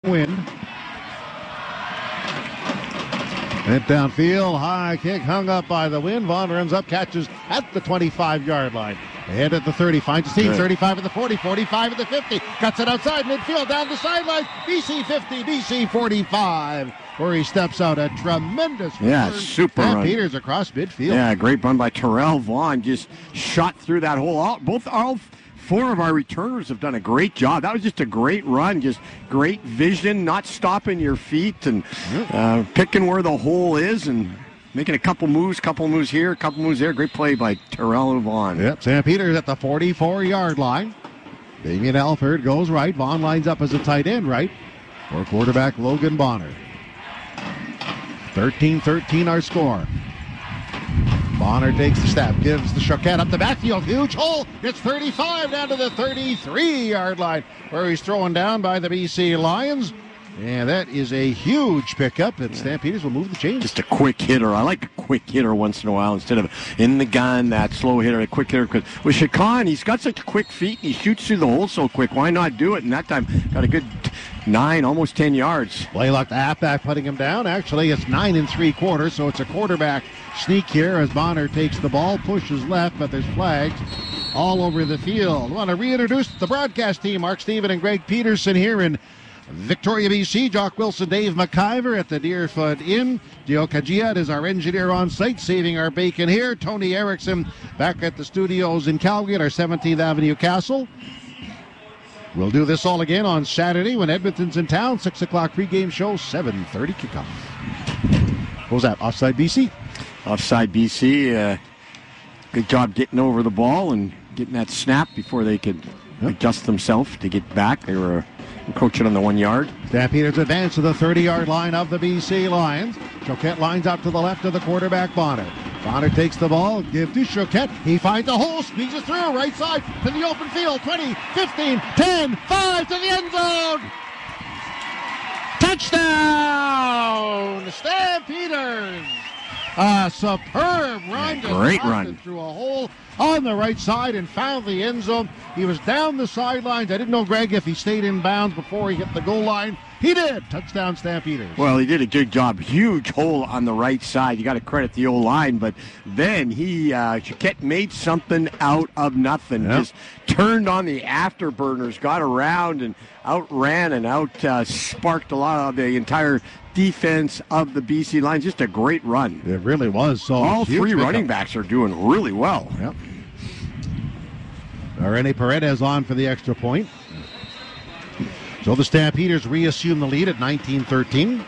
Wind. Hit downfield, high kick, hung up by the wind. Vaughn runs up, catches at the 25-yard line. Ahead at the 30, finds a seam, 35 at the 40, 45 at the 50. Cuts it outside midfield, down the sideline. BC 50, BC 45, where he steps out a tremendous run. Super run. Peters across midfield. Yeah, great run by Terrell Vaughn. Just shot through that hole. All four of our returners have done a great job. That was just a great run, just great vision, not stopping your feet and picking where the hole is and making a couple moves here, a couple moves there. Great play by Terrell Vaughn. Yep, Sam Peters at the 44-yard line. Damien Alford goes right. Vaughn lines up as a tight end right for quarterback Logan Bonner. 13-13 our score. Bonner takes the snap, gives the Choquette up the backfield. Huge hole. It's 35 down to the 33-yard line where he's thrown down by the BC Lions. And that is a huge pickup, and Stampeders will move the chains. Just a quick hitter. I like a quick hitter once in a while instead of in the gun, that slow hitter, a quick hitter. Because with Chacon, he's got such quick feet, and he shoots through the hole so quick. Why not do it? And that time, got a good 9, almost 10 yards. Blaylock, the halfback, putting him down. Actually, it's 9 3/4, so it's a quarterback sneak here as Bonner takes the ball, pushes left, but there's flags all over the field. I want to reintroduce the broadcast team. Mark Steven and Greg Peterson here in Victoria, BC. Jock Wilson, Dave McIver at the Deerfoot Inn. Dio Kajiat is our engineer on site, saving our bacon here. Tony Erickson back at the studios in Calgary at our 17th Avenue Castle. We'll do this all again on Saturday when Edmonton's in town. 6 o'clock pregame show, 7:30 kickoff. What was that? Offside BC? Offside BC. Good job getting over the ball and getting that snap before they could adjust themselves to get back. They were encroaching on the 1 yard. Stampeders advance to the 30-yard line of the BC Lions. Choquette lines up to the left of the quarterback, Bonner. Bonner takes the ball, give to Choquette. He finds a hole, squeezes through, right side to the open field. 20, 15, 10, 5 to the end zone. Touchdown, Stampeders. A superb run. Great run. Through a hole on the right side and found the end zone. He was down the sidelines. I didn't know, Greg, if he stayed in bounds before he hit the goal line. He did. Touchdown, Stampeders. Well, he did a good job. Huge hole on the right side. You got to credit the O-line, but then Choquette made something out of nothing. Yep. Just turned on the afterburners, got around and outran and sparked a lot of the entire defense of the BC line. Just a great run. It really was. So all three running backs are doing really well. Yep. Rene Paredes on for the extra point. So the Stampeders reassume the lead at 19-13.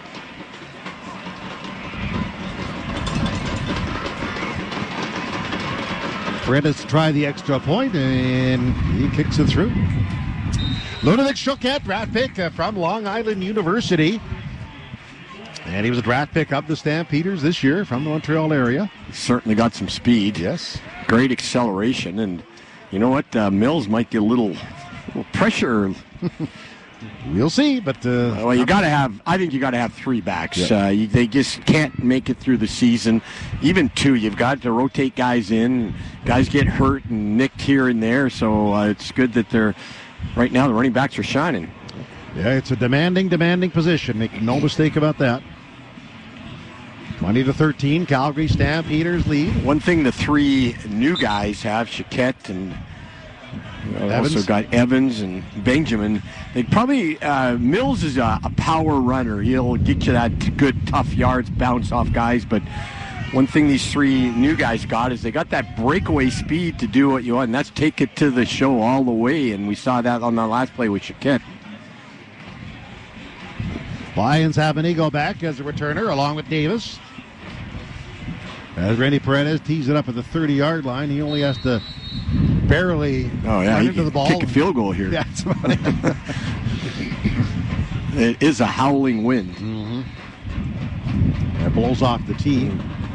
Paredes try the extra point, and he kicks it through. Ludovic Choquette, draft pick from Long Island University. And he was a draft pick of the Stampeders this year from the Montreal area. He certainly got some speed. Yes. Great acceleration. And you know what? Mills might get a little pressure. We'll see, but well, you got to have. I think you got to have 3 backs. Yeah. They just can't make it through the season. Even 2, you've got to rotate guys in. Guys get hurt and nicked here and there. So it's good that they're right now. The running backs are shining. Yeah, it's a demanding position. Make no mistake about that. 20-13, Calgary Stampeders lead. One thing the 3 new guys have, Choquette and also got Evans and Benjamin. They probably Mills is a power runner. He'll get you that good tough yards, bounce off guys. But one thing these 3 new guys got is they got that breakaway speed to do what you want, and that's take it to the show all the way. And we saw that on the last play with Choquette. Lions have an ego back as a returner along with Davis. As Randy Paredes tees it up at the 30-yard line, he only has to barely run into the ball. Kick a field goal here. Yeah, that's funny. It is a howling wind. Mm-hmm. That blows off the tee.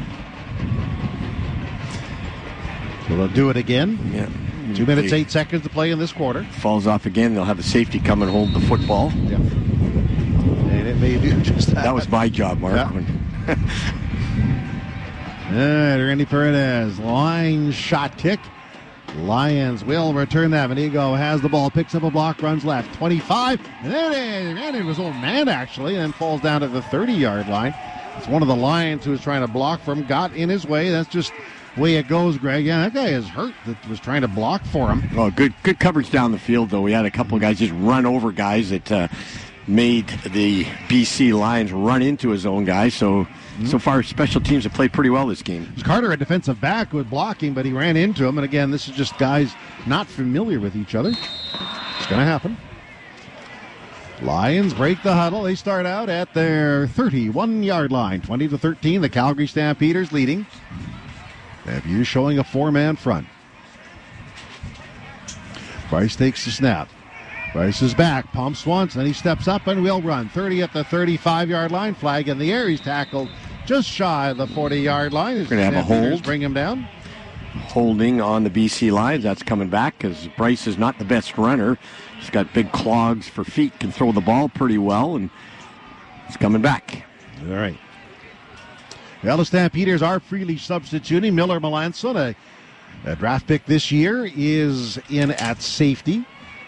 So they'll do it again. Yeah. 2 minutes, 8 seconds to play in this quarter. Falls off again. They'll have a safety come and hold the football. Yeah. And it may do just that. That was my job, Mark. Yeah. Randy Paredes, line shot kick. Lions will return that. Vanigo has the ball, picks up a block, runs left. 25, and then ran into his own man, actually, and then falls down to the 30-yard line. It's one of the Lions who was trying to block for him, got in his way. That's just the way it goes, Greg. Yeah, that guy is hurt that was trying to block for him. Oh, good coverage down the field, though. We had a couple of guys just run over guys that made the BC Lions run into his own guy. So far, special teams have played pretty well this game. Carter, a defensive back, with blocking, but he ran into him. And again, this is just guys not familiar with each other. It's going to happen. Lions break the huddle. They start out at their 31-yard line. 20-13, the Calgary Stampeders leading. Stampeders showing a four-man front. Bryce takes the snap. Bryce is back, pumps once, then he steps up and will run. 30 at the 35-yard line. Flag in the air. He's tackled just shy of the 40-yard line. Going to have a hold. Bring him down. Holding on the BC Lions. That's coming back because Bryce is not the best runner. He's got big clogs for feet, can throw the ball pretty well, and it's coming back. All right. Well, the Stampeders are freely substituting. Miller Melanson, a draft pick this year, is in at safety.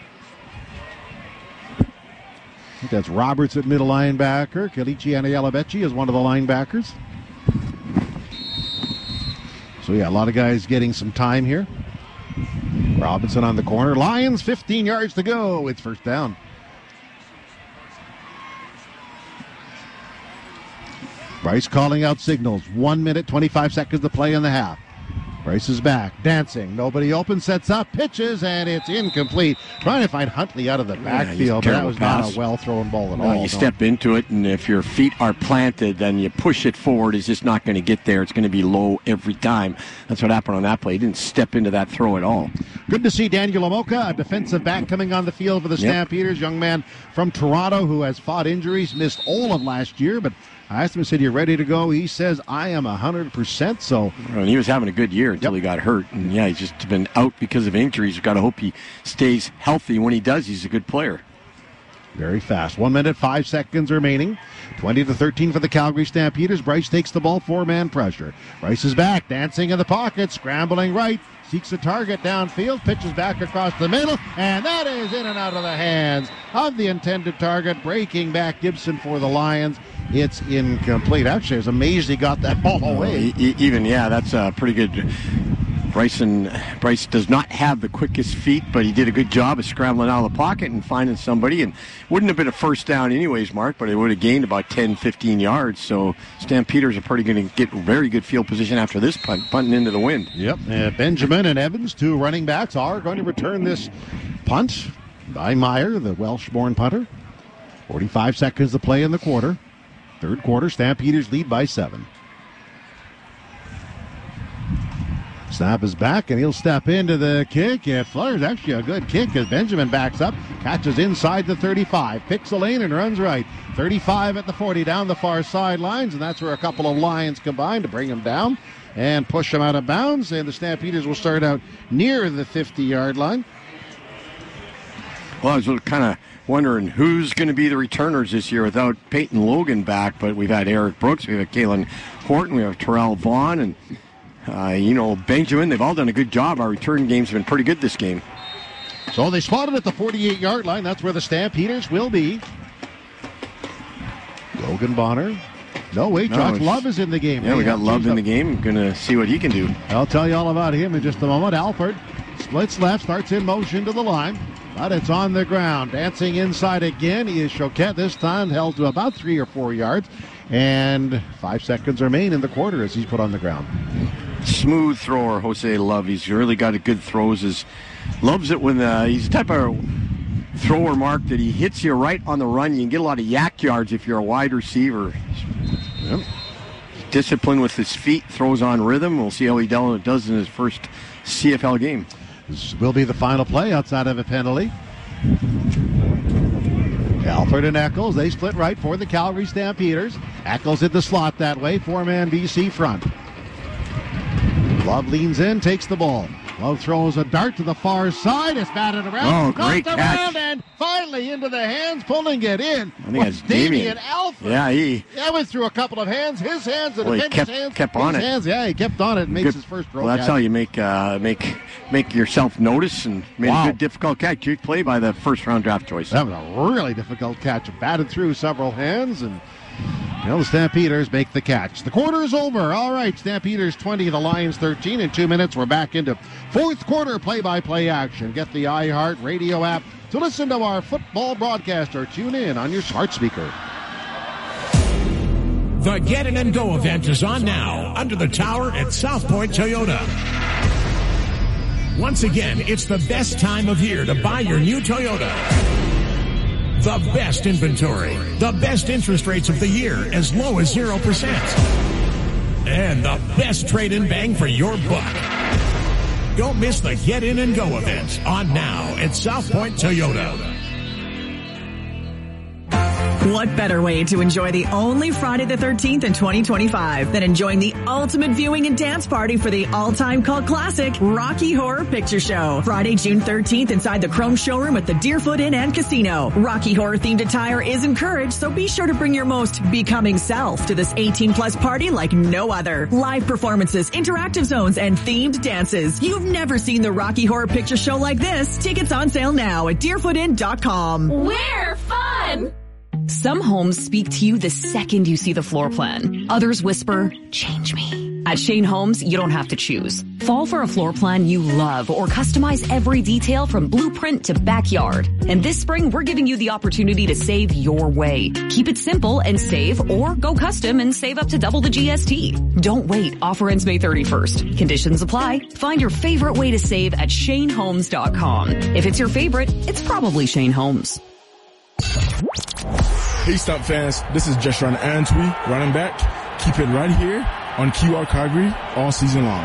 I think that's Roberts at middle linebacker. Kalichi Anayalabechi is one of the linebackers. So, yeah, a lot of guys getting some time here. Robinson on the corner. Lions, 15 yards to go. It's first down. Bryce calling out signals. 1 minute, 25 seconds to play in the half. Bryce is back, dancing. Nobody open, sets up, pitches, and it's incomplete. Trying to find Huntley out of the backfield, but that was not a well-thrown ball at all. You step into it, and if your feet are planted, then you push it forward. It's just not going to get there. It's going to be low every time. That's what happened on that play. He didn't step into that throw at all. Good to see Daniel Amoka, a defensive back, coming on the field for the Stampeders. Young man from Toronto who has fought injuries, missed all of last year, but I asked him, said, "You ready to go?" He says, "I am 100%. So, and he was having a good year until he got hurt. And yeah, he's just been out because of injuries. You've got to hope he stays healthy. When he does, he's a good player. Very fast. 1 minute, 5 seconds remaining. 20-13 for the Calgary Stampeders. Bryce takes the ball, four-man pressure. Bryce is back, dancing in the pocket, scrambling right, seeks a target downfield, pitches back across the middle, and that is in and out of the hands of the intended target. Breaking back Gibson for the Lions. It's incomplete. Actually, I was amazed he got that ball away. That's pretty good. Bryce does not have the quickest feet, but he did a good job of scrambling out of the pocket and finding somebody. And wouldn't have been a first down anyways, Mark, but it would have gained about 10, 15 yards. So Stampeders are probably going to get very good field position after this punting into the wind. Yep. Benjamin and Evans, two running backs, are going to return this punt by Meyer, the Welsh-born punter. 45 seconds to play in the quarter. Third quarter, Stampeders lead by 7. Snap is back, and he'll step into the kick. It flutters. Actually a good kick as Benjamin backs up, catches inside the 35, picks a lane and runs right. 35 at the 40, down the far sidelines, and that's where a couple of Lions combine to bring him down and push him out of bounds. And the Stampeders will start out near the 50-yard line. Well, I was kind of wondering who's going to be the returners this year without Peyton Logan back, but we've had Eric Brooks, we have Kalen Horton, we have Terrell Vaughn, and Benjamin. They've all done a good job. Our return games have been pretty good this game. So they spotted at the 48-yard line. That's where the Stampeders will be. Logan Bonner. Josh Love is in the game. Yeah, we got Love in the game. Going to see what he can do. I'll tell you all about him in just a moment. Alford splits left, starts in motion to the line, but it's on the ground. Dancing inside again is Choquette, this time held to about 3 or 4 yards. And 5 seconds remain in the quarter as he's put on the ground. Smooth thrower, Jose Love. He's really got a good throws. Loves it when he's the type of thrower, Mark, that he hits you right on the run. You can get a lot of yak yards if you're a wide receiver. Yep. Disciplined with his feet, throws on rhythm. We'll see how he does in his first CFL game. This will be the final play outside of a penalty. Alford and Eccles, they split right for the Calgary Stampeders. Eccles in the slot that way, four-man BC front. Love leans in, takes the ball. Love throws a dart to the far side. It's batted around. Oh, great catch. And finally into the hands, pulling it in. I think it's Damian Alford. Yeah, he went through a couple of hands. His hands and he kept on it. Hands. Yeah, he kept on it and makes his first throw. Well, that's how you make yourself notice, and made a good, difficult catch. Good play by the first-round draft choice. That was a really difficult catch. Batted through several hands, and the Stampeders make the catch. The quarter is over. All right, Stampeders 20, the Lions 13. In 2 minutes, we're back into fourth quarter play-by-play action. Get the iHeart Radio app to listen to our football broadcast or tune in on your smart speaker. The Get In and Go event is on now under the tower at South Point Toyota. Once again, it's the best time of year to buy your new Toyota. The best inventory, the best interest rates of the year, as low as 0%. And the best trade-in bang for your buck. Don't miss the Get In and Go event on now at South Point Toyota. What better way to enjoy the only Friday the 13th in 2025 than enjoying the ultimate viewing and dance party for the all-time cult classic, Rocky Horror Picture Show. Friday, June 13th inside the Chrome Showroom at the Deerfoot Inn and Casino. Rocky Horror-themed attire is encouraged, so be sure to bring your most becoming self to this 18-plus party like no other. Live performances, interactive zones, and themed dances. You've never seen the Rocky Horror Picture Show like this. Tickets on sale now at deerfootin.com. We're fun! Some homes speak to you the second you see the floor plan. Others whisper, change me. At Shane Homes, you don't have to choose. Fall for a floor plan you love or customize every detail from blueprint to backyard. And this spring, we're giving you the opportunity to save your way. Keep it simple and save, or go custom and save up to double the GST. Don't wait. Offer ends May 31st. Conditions apply. Find your favorite way to save at ShaneHomes.com. If it's your favorite, it's probably Shane Homes. Hey, Stump fans, this is Jeshurun Antwi, running back. Keep it right here on QR Calgary all season long.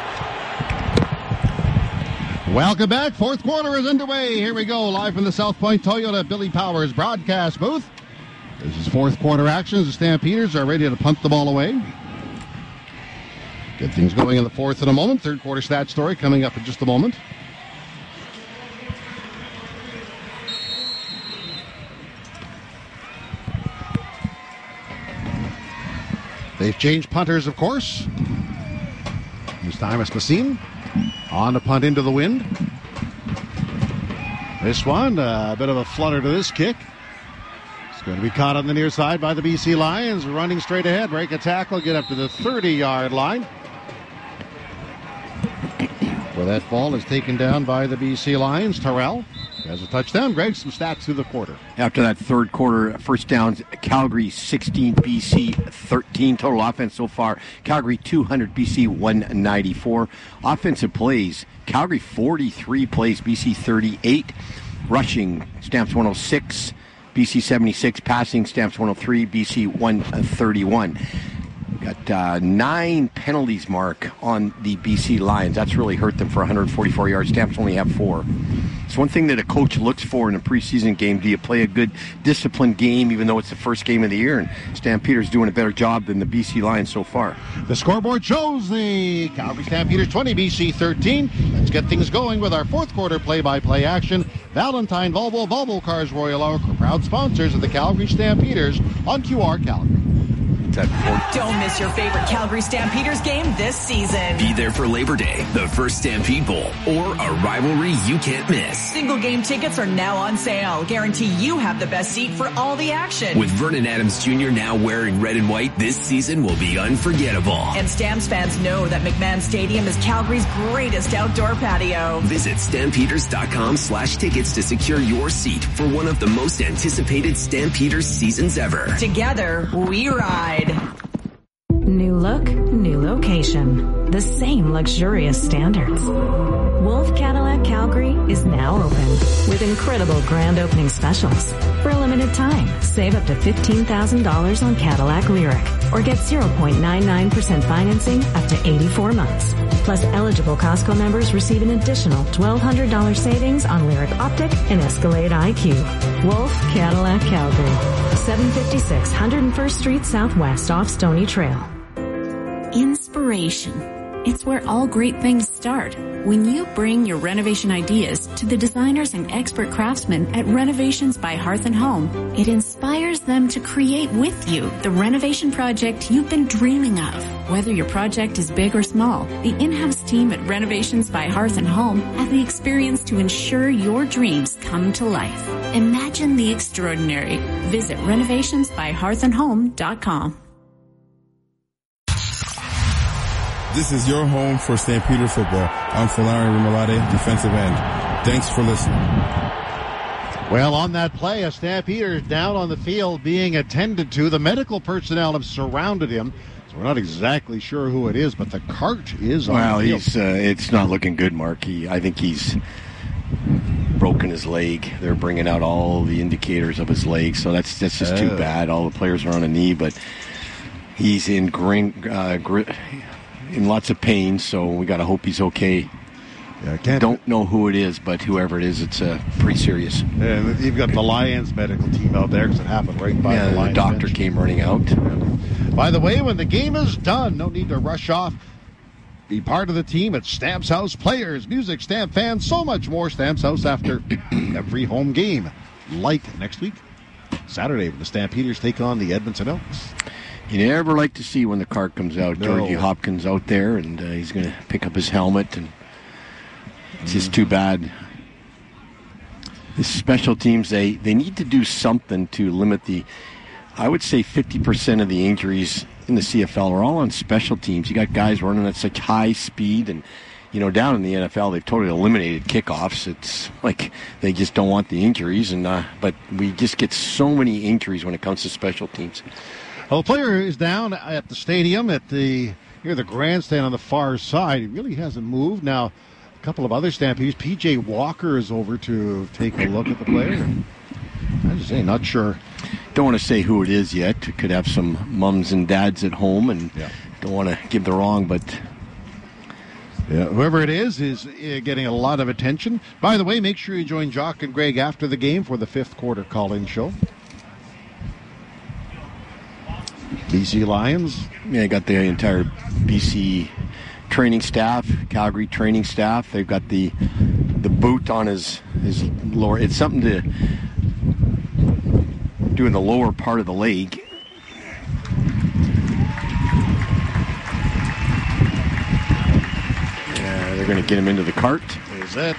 Welcome back. Fourth quarter is underway. Here we go, live from the South Point Toyota Billy Powers broadcast booth. This is fourth quarter action as the Stampeders are ready to punt the ball away. Get things going in the fourth in a moment. Third quarter stat story coming up in just a moment. They've changed punters, of course. This time it's Messine on the punt into the wind. This one, a bit of a flutter to this kick. It's going to be caught on the near side by the BC Lions, running straight ahead, break a tackle, get up to the 30-yard line. Where that ball is taken down by the BC Lions. Terrell has a touchdown. Greg, some stats through the quarter. After that third quarter, first downs, Calgary 16, BC 13. Total offense so far, Calgary 200, BC 194. Offensive plays, Calgary 43 plays, BC 38. Rushing, Stamps 106, BC 76. Passing, Stamps 103, BC 131. Got 9 penalties mark on the BC Lions. That's really hurt them for 144 yards. Stamps only have 4. It's one thing that a coach looks for in a preseason game. Do you play a good, disciplined game, even though it's the first game of the year? And Stampeders doing a better job than the BC Lions so far. The scoreboard shows the Calgary Stampeders 20, BC 13. Let's get things going with our fourth quarter play-by-play action. Valentine Volvo Cars Royal Oak, proud sponsors of the Calgary Stampeders on QR Calgary. Don't miss your favorite Calgary Stampeders game this season. Be there for Labor Day, the first Stampede Bowl, or a rivalry you can't miss. Single game tickets are now on sale. Guarantee you have the best seat for all the action. With Vernon Adams Jr. now wearing red and white, this season will be unforgettable. And Stamps fans know that McMahon Stadium is Calgary's greatest outdoor patio. Visit stampeders.com/tickets to secure your seat for one of the most anticipated Stampeders seasons ever. Together, we ride. New look, new location. The same luxurious standards. Wolf Cadillac Calgary is now open with incredible grand opening specials. For a limited time, save up to $15,000 on Cadillac Lyriq or get 0.99% financing up to 84 months. Plus, eligible Costco members receive an additional $1,200 savings on Lyriq Optic and Escalade IQ. Wolf Cadillac Calgary, 756 101st Street Southwest off Stony Trail. Inspiration. It's where all great things start. When you bring your renovation ideas to the designers and expert craftsmen at Renovations by Hearth and Home, it inspires them to create with you the renovation project you've been dreaming of. Whether your project is big or small, the in-house team at Renovations by Hearth and Home have the experience to ensure your dreams come to life. Imagine the extraordinary. Visit renovationsbyhearthandhome.com. This is your home for Stampeder football. I'm Fulani Rimalade, defensive end. Thanks for listening. Well, on that play, a Stampeder is down on the field being attended to. The medical personnel have surrounded him. So we're not exactly sure who it is, but the cart is on the field. Well, it's not looking good, Mark. I think he's broken his leg. They're bringing out all the indicators of his leg, so that's just too bad. All the players are on a knee, but he's in lots of pain, so we got to hope he's okay. Yeah, don't know who it is, but whoever it is, it's pretty serious. Yeah, you've got the Lions medical team out there because it happened right by the Lions. The doctor bench. Came running out. By the way, when the game is done, no need to rush off. Be part of the team at Stamps House. Players, music, stamp fans, so much more. Stamps House after every home game. Like next week, Saturday, when the Stampeders take on the Edmonton Elks. You never like to see when the cart comes out. No. Georgie Hopkins out there, and he's going to pick up his helmet, and it's just too bad. The special teams, they need to do something to limit I would say 50% of the injuries in the CFL are all on special teams. You got guys running at such high speed, and down in the NFL, they've totally eliminated kickoffs. It's like they just don't want the injuries, but we just get so many injuries when it comes to special teams. Well, the player is down at the stadium near the grandstand on the far side. He really hasn't moved. Now, a couple of other Stampeders. P.J. Walker is over to take a look at the player. I'm just saying, not sure. Don't want to say who it is yet. Could have some mums and dads at home, and don't want to give the wrong, but... Yeah, whoever it is getting a lot of attention. By the way, make sure you join Jock and Greg after the game for the fifth quarter call-in show. BC Lions. Yeah, got the entire BC training staff, Calgary training staff. They've got the boot on his lower. It's something to do in the lower part of the leg. Yeah, they're going to get him into the cart. Is it?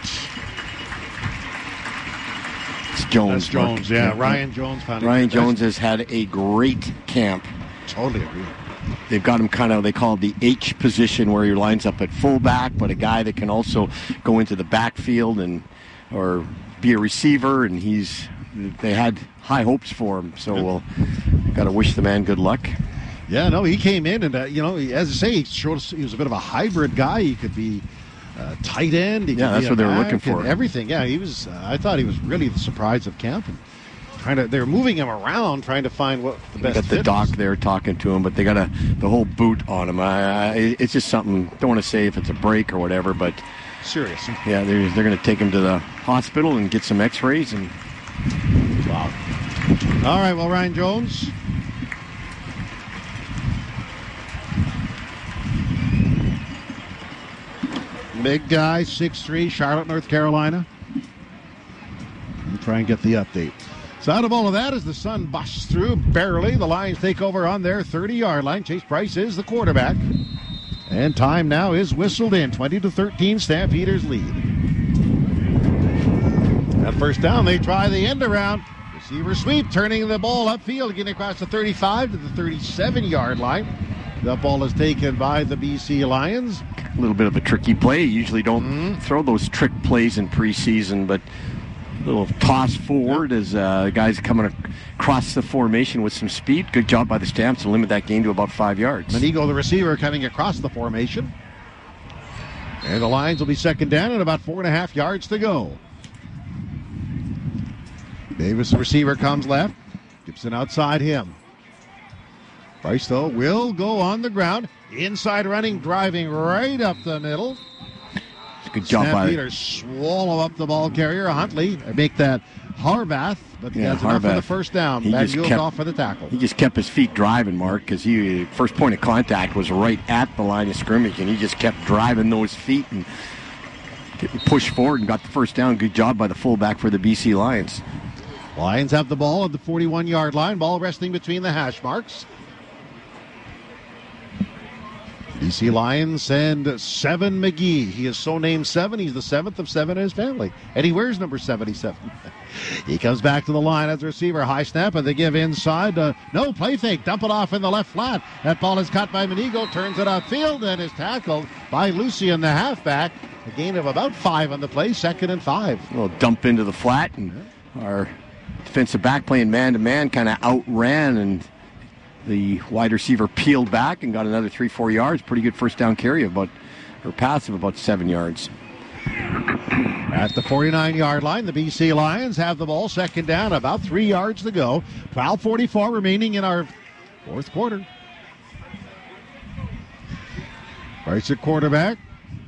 It's Jones. That's Jones, yeah. Ryan Jones. Ryan Jones has had a great camp. Totally agree. They've got him they call it the H position, where he lines up at fullback, but a guy that can also go into the backfield or be a receiver, and they had high hopes for him, so we'll got to wish the man good luck. Yeah, no, he came in and, as I say, he showed us he was a bit of a hybrid guy. He could be tight end. That's what they were looking for. Everything, yeah. He was. I thought he was really the surprise of camp. And they're moving him around, trying to find what the best. They got the doc there talking to him, but they got the whole boot on him. It's just something. Don't want to say if it's a break or whatever, but serious. Yeah, they're going to take him to the hospital and get some X-rays and. Wow. All right. Well, Ryan Jones. Big guy, 6'3", Charlotte, North Carolina. We'll try and get the update. So out of all of that, as the sun busts through, barely, the Lions take over on their 30-yard line. Chase Price is the quarterback. And time now is whistled in. 20-13, Stampeders lead. At first down, they try the end around. Receiver sweep, turning the ball upfield, getting across the 35 to the 37-yard line. The ball is taken by the BC Lions. A little bit of a tricky play. You usually don't throw those trick plays in preseason, but a little toss forward as guys coming across the formation with some speed. Good job by the Stamps to limit that gain to about 5 yards. Manigo, the receiver, coming across the formation. And the Lions will be second down and about 4.5 yards to go. Davis, the receiver, comes left. Gibson outside him. Price, though, will go on the ground. Inside running, driving right up the middle. Good job by Stampeders swallow up the ball carrier. Huntley make that Horvath, but he has enough for the first down. Van off for the tackle. He just kept his feet driving, Mark, because first point of contact was right at the line of scrimmage, and he just kept driving those feet and pushed forward and got the first down. Good job by the fullback for the BC Lions. Lions have the ball at the 41-yard line. Ball resting between the hash marks. BC Lions send Seven McGee. He is so named Seven. He's the seventh of seven in his family. And he wears number 77. He comes back to the line as a receiver. High snap, and they give inside. No play fake. Dump it off in the left flat. That ball is caught by Menigo. Turns it upfield and is tackled by Lucien, the halfback. A gain of about 5 on the play. 2nd and 5. A little dump into the flat. And our defensive back playing man-to-man kind of outran, and the wide receiver peeled back and got another 3-4 yards. Pretty good first down carry pass of about 7 yards. At the 49-yard line, the BC Lions have the ball. 2nd down, about 3 yards to go. 12:44 remaining in our fourth quarter. Bryce at quarterback.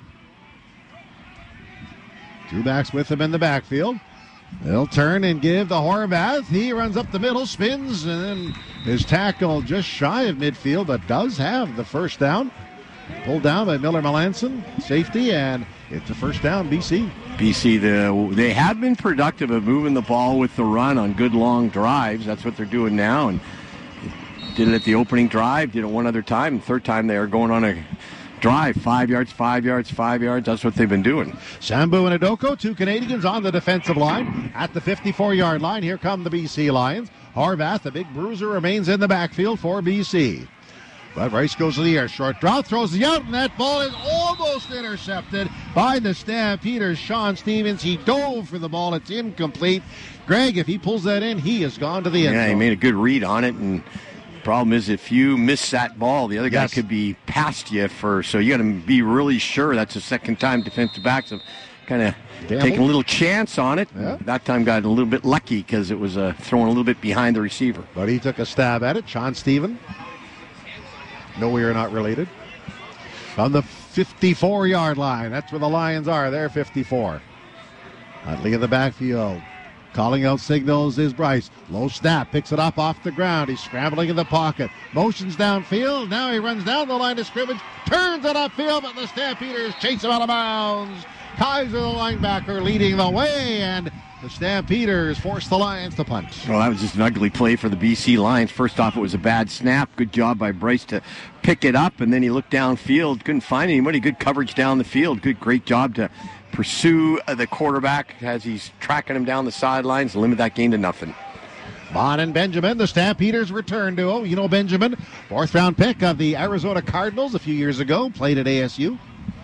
2 backs with him in the backfield. They'll turn and give to Horvath. He runs up the middle, spins, and then is tackled just shy of midfield, but does have the first down. Pulled down by Miller Melanson, safety, and it's a first down, BC. BC, they have been productive of moving the ball with the run on good long drives. That's what they're doing now, and did it at the opening drive, did it one other time, and third time they are going on a drive, 5 yards, 5 yards, 5 yards. That's what they've been doing. Sambu and Adoko, 2 Canadians on the defensive line. At the 54-yard line, here come the BC Lions. Horvath, the big bruiser, remains in the backfield for BC. But Rice goes to the air. Short drop, throws the out, and that ball is almost intercepted by the Stampeders. Sean Stevens, he dove for the ball. It's incomplete. Greg, if he pulls that in, he has gone to the end zone. Yeah, he made a good read on it, and problem is, if you miss that ball, the other guy could be past you so you got to be really sure. That's the second time defensive backs have kind of taken a little chance on it. Yeah. That time got a little bit lucky because it was thrown a little bit behind the receiver. But he took a stab at it. Sean Stephen. No, we are not related. On the 54-yard line. That's where the Lions are. They're 54. Huntley in the backfield. Calling out signals is Bryce. Low snap, picks it up off the ground. He's scrambling in the pocket. Motions downfield. Now he runs down the line of scrimmage. Turns it upfield, but the Stampeders chase him out of bounds. Kaiser, the linebacker, leading the way, and the Stampeders force the Lions to punt. Well, that was just an ugly play for the BC Lions. First off, it was a bad snap. Good job by Bryce to pick it up, and then he looked downfield. Couldn't find anybody. Good coverage down the field. Great job to pursue the quarterback as he's tracking him down the sidelines, limit that gain to nothing. Bond and Benjamin, the Stampeders return duo. You know Benjamin, 4th-round pick of the Arizona Cardinals a few years ago, played at ASU.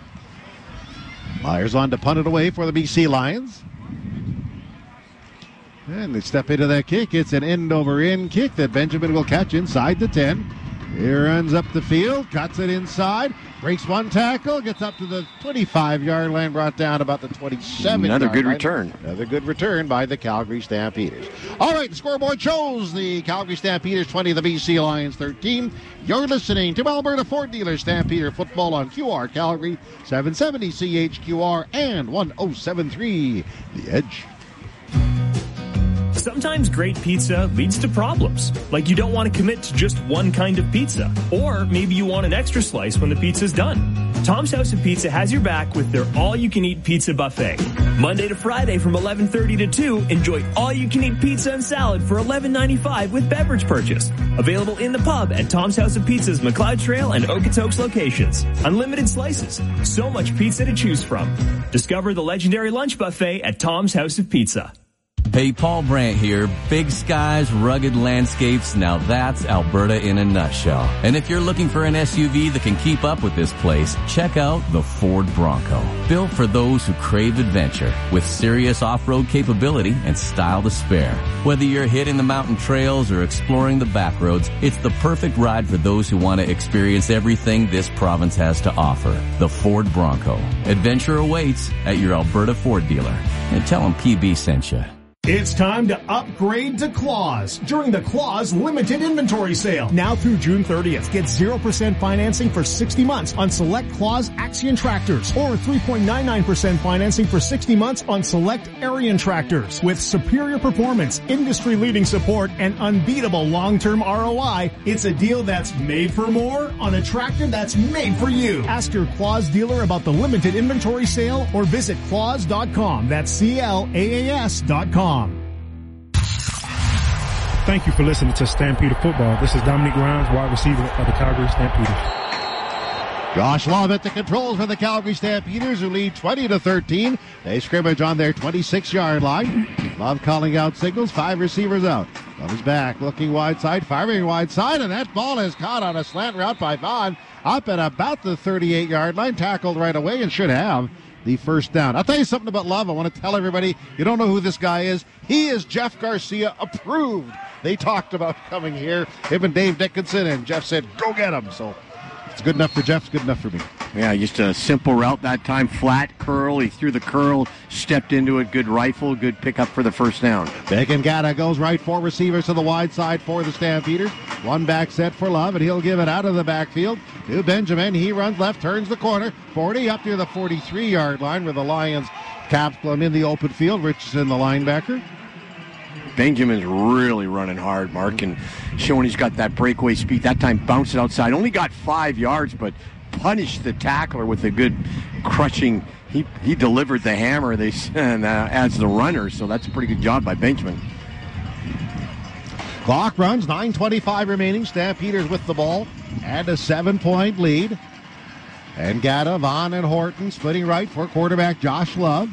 Myers on to punt it away for the BC Lions. And they step into that kick. It's an end-over-end kick that Benjamin will catch inside the 10. He runs up the field, cuts it inside, breaks one tackle, gets up to the 25-yard line, brought down about the 27-yard line. Another good return. Another good return by the Calgary Stampeders. All right, the scoreboard shows the Calgary Stampeders 20, the BC Lions 13. You're listening to Alberta Ford Dealer Stampeder Football on QR Calgary, 770 CHQR and 1073 The Edge. Sometimes great pizza leads to problems, like you don't want to commit to just one kind of pizza, or maybe you want an extra slice when the pizza's done. Tom's House of Pizza has your back with their all-you-can-eat pizza buffet. Monday to Friday from 11:30 to 2, enjoy all-you-can-eat pizza and salad for $11.95 with beverage purchase. Available in the pub at Tom's House of Pizza's McLeod Trail and Okotoks locations. Unlimited slices, so much pizza to choose from. Discover the legendary lunch buffet at Tom's House of Pizza. Hey, Paul Brandt here. Big skies, rugged landscapes. Now that's Alberta in a nutshell. And if you're looking for an SUV that can keep up with this place, check out the Ford Bronco. Built for those who crave adventure, with serious off-road capability and style to spare. Whether you're hitting the mountain trails or exploring the back roads, it's the perfect ride for those who want to experience everything this province has to offer. The Ford Bronco. Adventure awaits at your Alberta Ford dealer. And tell them PB sent you. It's time to upgrade to Claws during the Claws Limited Inventory Sale. Now through June 30th, get 0% financing for 60 months on select Claws Axion tractors or 3.99% financing for 60 months on select Arion tractors. With superior performance, industry-leading support, and unbeatable long-term ROI, it's a deal that's made for more on a tractor that's made for you. Ask your Claws dealer about the Limited Inventory Sale or visit claws.com. That's CLAAS.com. Thank you for listening to Stampeder Football. This is Dominique Grimes, wide receiver of the Calgary Stampeders. Josh Love at the controls for the Calgary Stampeders, who lead 20-13. They scrimmage on their 26-yard line. Love calling out signals, 5 receivers out. Love is back, looking wide side, firing wide side, and that ball is caught on a slant route by Vaughn up at about the 38-yard line, tackled right away and should have the first down. I'll tell you something about Love. I want to tell everybody, you don't know who this guy is. He is Jeff Garcia approved. They talked about coming here, him and Dave Dickinson, and Jeff said, go get him. So it's good enough for Jeff, it's good enough for me. Yeah, just a simple route that time, flat curl. He threw the curl, stepped into it, good rifle, good pickup for the first down. Becangata goes right, 4 receivers to the wide side for the Stampeders. 1 back set for Love, and he'll give it out of the backfield to Benjamin. He runs left, turns the corner, 40 up to the 43-yard line where the Lions capture him in the open field. Richardson, the linebacker. Benjamin's really running hard, Mark, and showing he's got that breakaway speed. That time bounced it outside. Only got 5 yards, but punished the tackler with a good crushing. He delivered the hammer as the runner, so that's a pretty good job by Benjamin. Clock runs, 9:25 remaining. Stampeders with the ball and a 7-point lead. And Gata, Vaughn, and Horton splitting right for quarterback Josh Love.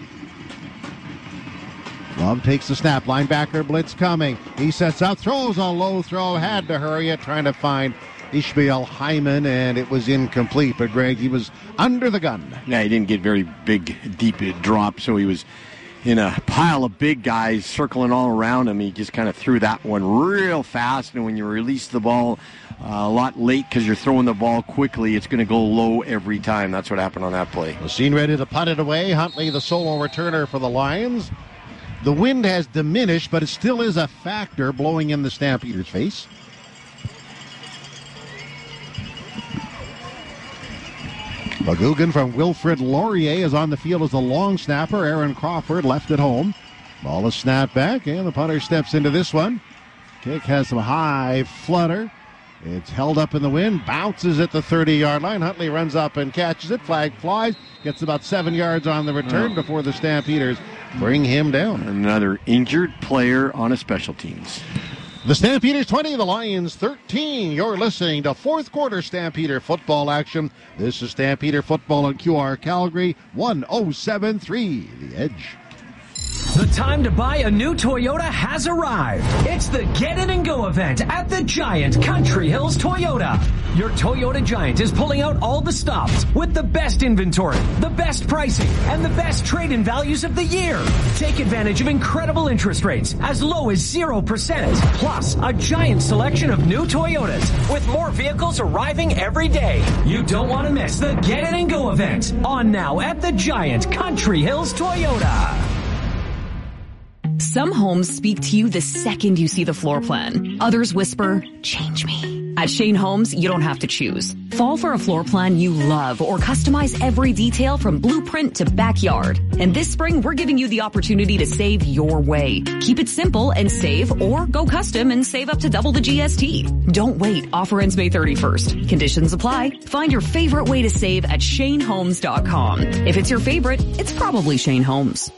Love takes the snap. Linebacker blitz coming. He sets up, throws a low throw. Had to hurry it, trying to find Ishmael Hyman, and it was incomplete. But, Greg, he was under the gun. Yeah, he didn't get very big, deep drop, so he was in a pile of big guys circling all around him. He just kind of threw that one real fast, and when you release the ball a lot late because you're throwing the ball quickly, it's going to go low every time. That's what happened on that play. Machine ready to punt it away. Huntley, the solo returner for the Lions. The wind has diminished, but it still is a factor blowing in the Stampeders' face. Magoogan from Wilfrid Laurier is on the field as a long snapper. Aaron Crawford left at home. Ball is snapped back, and the punter steps into this one. Kick has some high flutter. It's held up in the wind, bounces at the 30-yard line. Huntley runs up and catches it. Flag flies, gets about 7 yards on the return before the Stampeders bring him down. Another injured player on a special teams. The Stampeders 20, the Lions 13. You're listening to fourth quarter Stampeder football action. This is Stampeder football on QR Calgary 107.3, The Edge. The time to buy a new Toyota has arrived. It's the Get In and Go event at the Giant Country Hills Toyota. Your Toyota Giant is pulling out all the stops with the best inventory, the best pricing, and the best trade-in values of the year. Take advantage of incredible interest rates as low as 0%, plus a giant selection of new Toyotas with more vehicles arriving every day. You don't want to miss the Get In and Go event on now at the Giant Country Hills Toyota. Some homes speak to you the second you see the floor plan. Others whisper, change me. At Shane Homes, you don't have to choose. Fall for a floor plan you love or customize every detail from blueprint to backyard. And this spring, we're giving you the opportunity to save your way. Keep it simple and save, or go custom and save up to double the GST. Don't wait. Offer ends May 31st. Conditions apply. Find your favorite way to save at ShaneHomes.com. If it's your favorite, it's probably Shane Homes.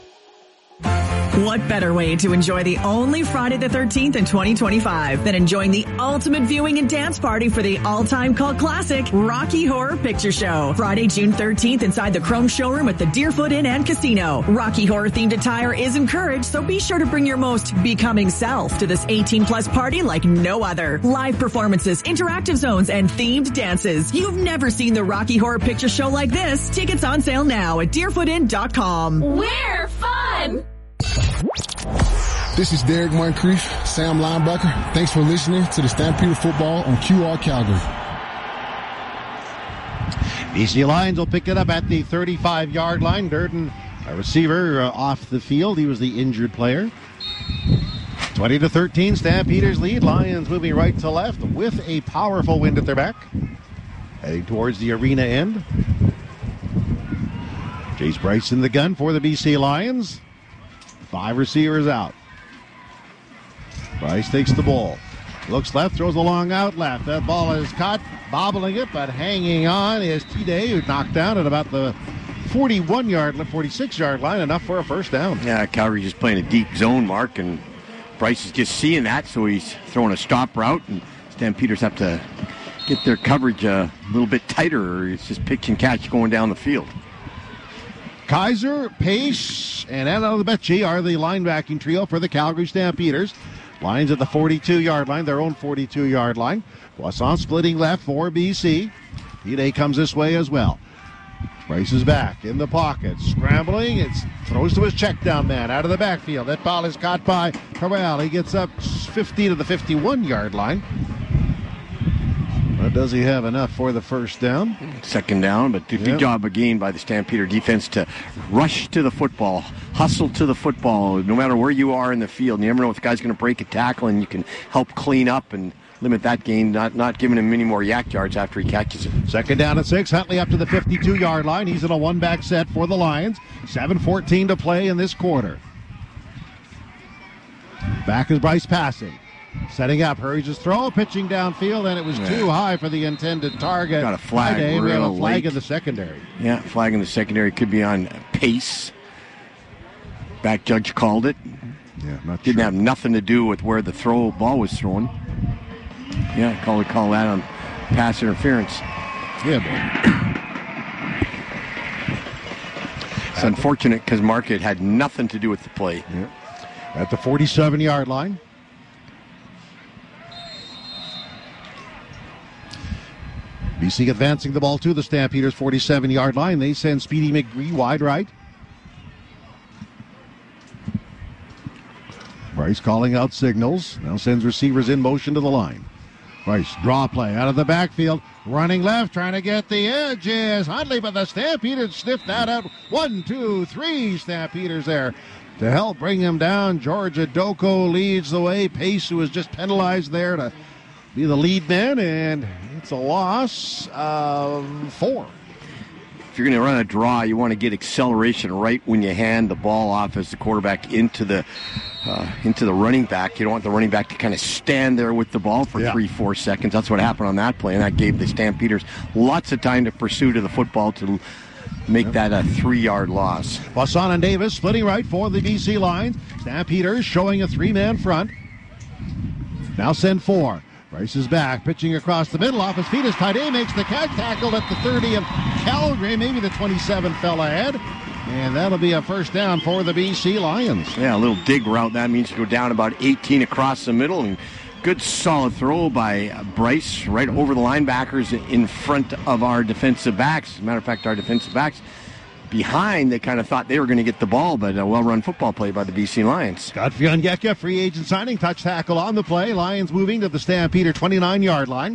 What better way to enjoy the only Friday the 13th in 2025 than enjoying the ultimate viewing and dance party for the all-time cult classic, Rocky Horror Picture Show. Friday, June 13th inside the Chrome Showroom at the Deerfoot Inn and Casino. Rocky Horror-themed attire is encouraged, so be sure to bring your most becoming self to this 18-plus party like no other. Live performances, interactive zones, and themed dances. You've never seen the Rocky Horror Picture Show like this. Tickets on sale now at DeerfootInn.com. We're fun! This is Derek Moncrief, Sam Linebacker. Thanks for listening to the Stampeder Football on QR Calgary. BC Lions will pick it up at the 35-yard line. Durden A receiver off the field. He was the injured player. 20-13, Stampeders lead. Lions moving right to left with a powerful wind at their back. Heading towards the arena end. Jace Bryce in the gun for the BC Lions. 5 receivers out. Bryce takes the ball. Looks left, throws a long out left. That ball is caught, bobbling it, but hanging on is T-Day, who knocked down at about the 46-yard line, enough for a first down. Yeah, Calgary just playing a deep zone, Mark, and Bryce is just seeing that, so he's throwing a stop route, and Stampeders have to get their coverage a little bit tighter, or it's just pitch and catch going down the field. Kaiser, Pace, and Adalbechi are the linebacking trio for the Calgary Stampeders. Lions at the 42-yard line, their own 42-yard line. Poisson splitting left for BC. T-Day comes this way as well. Bryce is back in the pocket, scrambling. It throws to his check down man out of the backfield. That ball is caught by Corral. He gets up 50 to the 51-yard line. But does he have enough for the first down? Second down, but good job again by the Stampeder defense to rush to the football, hustle to the football, no matter where you are in the field. You never know if the guy's going to break a tackle, and you can help clean up and limit that gain, not giving him any more yak yards after he catches it. Second down at 6. Huntley up to the 52-yard line. He's in a one-back set for the Lions. 7:14 to play in this quarter. Back is Bryce passing. Setting up, hurries his throw, pitching downfield, and it was too high for the intended target. Got a flag. We have a flag late. in the secondary. Yeah, flag in the secondary. Could be on Pace. Back judge called it. Yeah, Didn't have nothing to do with where the ball was thrown. Yeah, call that on pass interference. Yeah, boy. It's unfortunate because Market had nothing to do with the play. Yeah. At the 47-yard line. BC advancing the ball to the Stampeders' 47-yard line. They send Speedy McGree wide right. Bryce calling out signals. Now sends receivers in motion to the line. Bryce, draw play out of the backfield. Running left, trying to get the edge is Huntley, but the Stampeders sniff that out. 1, 2, 3 Stampeders there to help bring him down. George Adoko leads the way. Pace, who was just penalized there to be the lead man, and it's a loss of 4. If you're going to run a draw, you want to get acceleration right when you hand the ball off as the quarterback into the running back. You don't want the running back to kind of stand there with the ball for 3-4 seconds. That's what happened on that play, and that gave the Stampeders lots of time to pursue to the football to make that a 3-yard loss. Poisson and Davis splitting right for the BC Lions. Stampeders showing a 3-man front. Now send 4. Bryce is back, pitching across the middle. Off his feet as Tide makes the catch, tackled at the 30 of Calgary. Maybe the 27 fell ahead. And that'll be a first down for the BC Lions. Yeah, a little dig route. That means you go down about 18 across the middle. And good solid throw by Bryce right over the linebackers in front of our defensive backs. As a matter of fact, our defensive backs behind, they kind of thought they were going to get the ball, but a well-run football play by the BC Lions. Scott Fiongeka, free agent signing, touch tackle on the play. Lions moving to the Stampeder 29-yard line.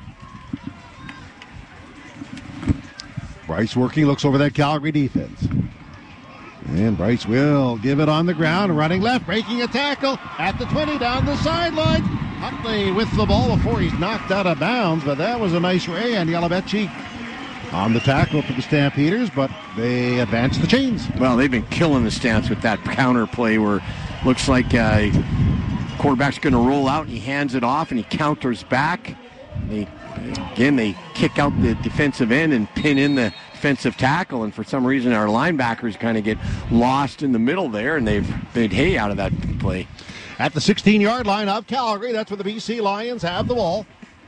Bryce working, looks over that Calgary defense. And Bryce will give it on the ground, running left, breaking a tackle at the 20 down the sideline. Huntley with the ball before he's knocked out of bounds, but that was a nice ray, and Yalabechi on the tackle for the Stampeders, but they advance the chains. Well, they've been killing the Stamps with that counter play where looks like quarterback's going to roll out and he hands it off and he counters back. They kick out the defensive end and pin in the defensive tackle, and for some reason our linebackers kind of get lost in the middle there, and they've made hay out of that play. At the 16-yard line of Calgary, that's where the BC Lions have the ball.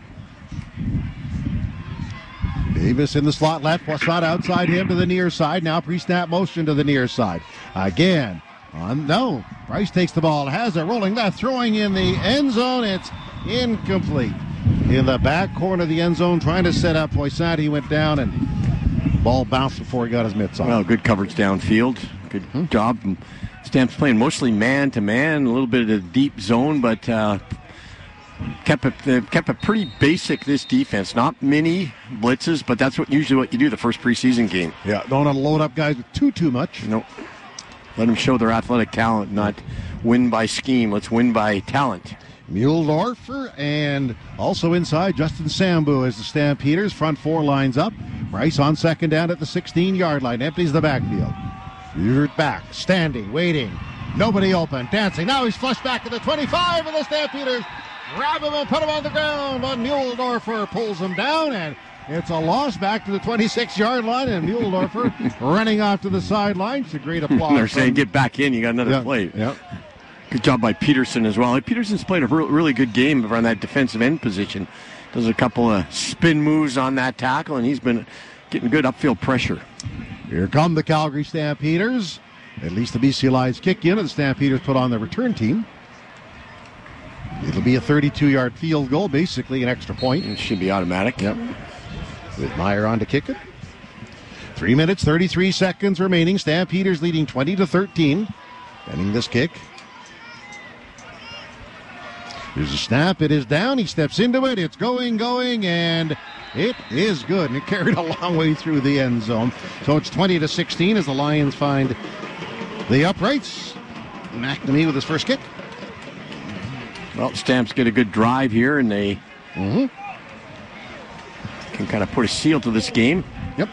Davis in the slot left, Poisson outside him to the near side. Now pre-snap motion to the near side. Again, Bryce takes the ball, has it rolling left, throwing in the end zone. It's incomplete. In the back corner of the end zone, trying to set up Poisson. He went down and ball bounced before he got his mitts on. Well, good coverage downfield. Good job. Stamps playing mostly man-to-man, a little bit of a deep zone, but kept it pretty basic, this defense. Not many blitzes, but that's usually what you do the first preseason game. Yeah, don't want to load up guys with too much. Nope. Let them show their athletic talent, not win by scheme. Let's win by talent. Muhldorfer and also inside Justin Sambu as the Stampeders. Front four lines up. Bryce on second down at the 16-yard line. Empties the backfield. Revert back. Standing. Waiting. Nobody open. Dancing. Now he's flushed back to the 25 and the Stampeders grab him and put him on the ground. But Muhldorfer pulls him down and it's a loss back to the 26-yard line, and Muhldorfer running off to the sideline. It's a great applause. They're saying, get back in. You got another play. Yeah. Good job by Peterson as well. Peterson's played a really good game around that defensive end position. Does a couple of spin moves on that tackle, and he's been getting good upfield pressure. Here come the Calgary Stampeders. At least the BC Lions kick in, and the Stampeders put on the return team. It'll be a 32-yard field goal, basically an extra point. It should be automatic. Yep. With Meyer on to kick it. 3 minutes, 33 seconds remaining. Stampeders leading 20-13. Ending this kick. There's a snap. It is down. He steps into it. It's going, and it is good. And it carried a long way through the end zone. So it's 20-16 as the Lions find the uprights. McNamee with his first kick. Well, Stamps get a good drive here, and they can kind of put a seal to this game. Yep.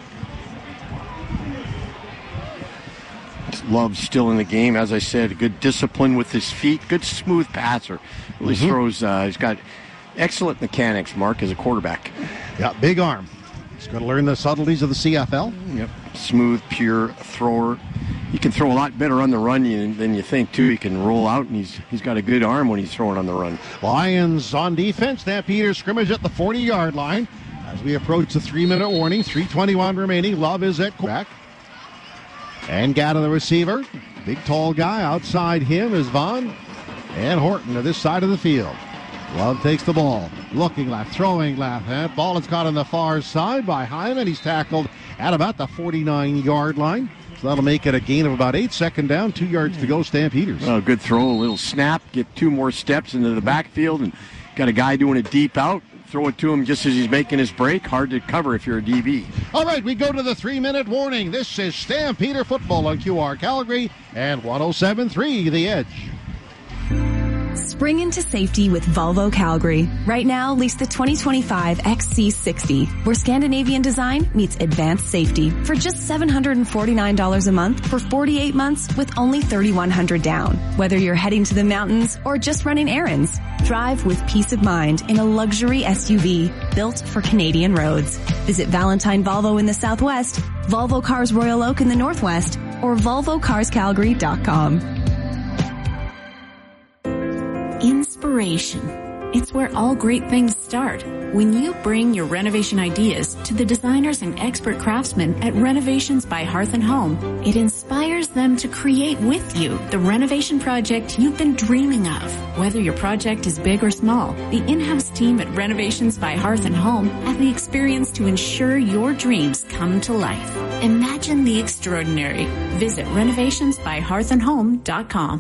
Love's still in the game. As I said, good discipline with his feet. Good smooth passer. Really throws. He's got excellent mechanics, Mark, as a quarterback. Yeah, big arm. He's got to learn the subtleties of the CFL. Yep. Smooth, pure thrower. He can throw a lot better on the run than you think, too. He can roll out, and he's got a good arm when he's throwing on the run. Lions on defense. Stampeders scrimmage at the 40-yard line. As we approach the 3-minute warning, 3:21 remaining. Love is at quarterback. And Gatta the receiver. Big tall guy. Outside him is Vaughn. And Horton to this side of the field. Love takes the ball. Looking left, throwing left. That ball is caught on the far side by Hyman. He's tackled at about the 49-yard line. So that'll make it a gain of about 8. Second down, 2 yards to go, Stampeders. Oh, good throw, a little snap, get 2 more steps into the backfield, and got a guy doing a deep out. Throw it to him just as he's making his break. Hard to cover if you're a DB. All right, we go to the 3-minute warning. This is Stampeder football on QR Calgary and 107.3 The Edge. Spring into safety with Volvo Calgary. Right now, lease the 2025 XC60, where Scandinavian design meets advanced safety for just $749 a month for 48 months with only $3,100 down. Whether you're heading to the mountains or just running errands, drive with peace of mind in a luxury SUV built for Canadian roads. Visit Valentine Volvo in the Southwest, Volvo Cars Royal Oak in the Northwest, or VolvoCarsCalgary.com. Inspiration. It's where all great things start. When you bring your renovation ideas to the designers and expert craftsmen at Renovations by Hearth & Home, it inspires them to create with you the renovation project you've been dreaming of. Whether your project is big or small, the in-house team at Renovations by Hearth & Home have the experience to ensure your dreams come to life. Imagine the extraordinary. Visit renovationsbyhearthandhome.com.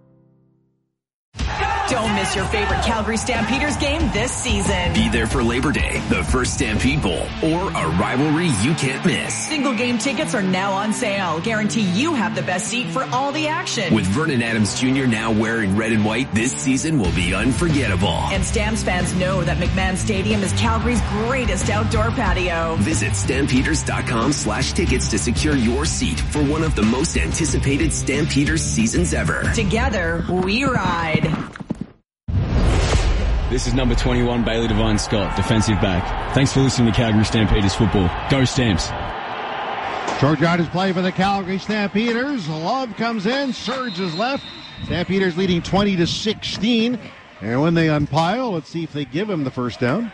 Don't miss your favorite Calgary Stampeders game this season. Be there for Labor Day, the first Stampede Bowl, or a rivalry you can't miss. Single game tickets are now on sale. Guarantee you have the best seat for all the action. With Vernon Adams Jr. now wearing red and white, this season will be unforgettable. And Stamps fans know that McMahon Stadium is Calgary's greatest outdoor patio. Visit Stampeders.com/tickets to secure your seat for one of the most anticipated Stampeders seasons ever. Together, we ride. This is number 21, Bailey Devine Scott, defensive back. Thanks for listening to Calgary Stampeders football. Go Stamps. Short yardage play for the Calgary Stampeders. Love comes in, surges left. Stampeders leading 20-16. And when they unpile, let's see if they give him the first down.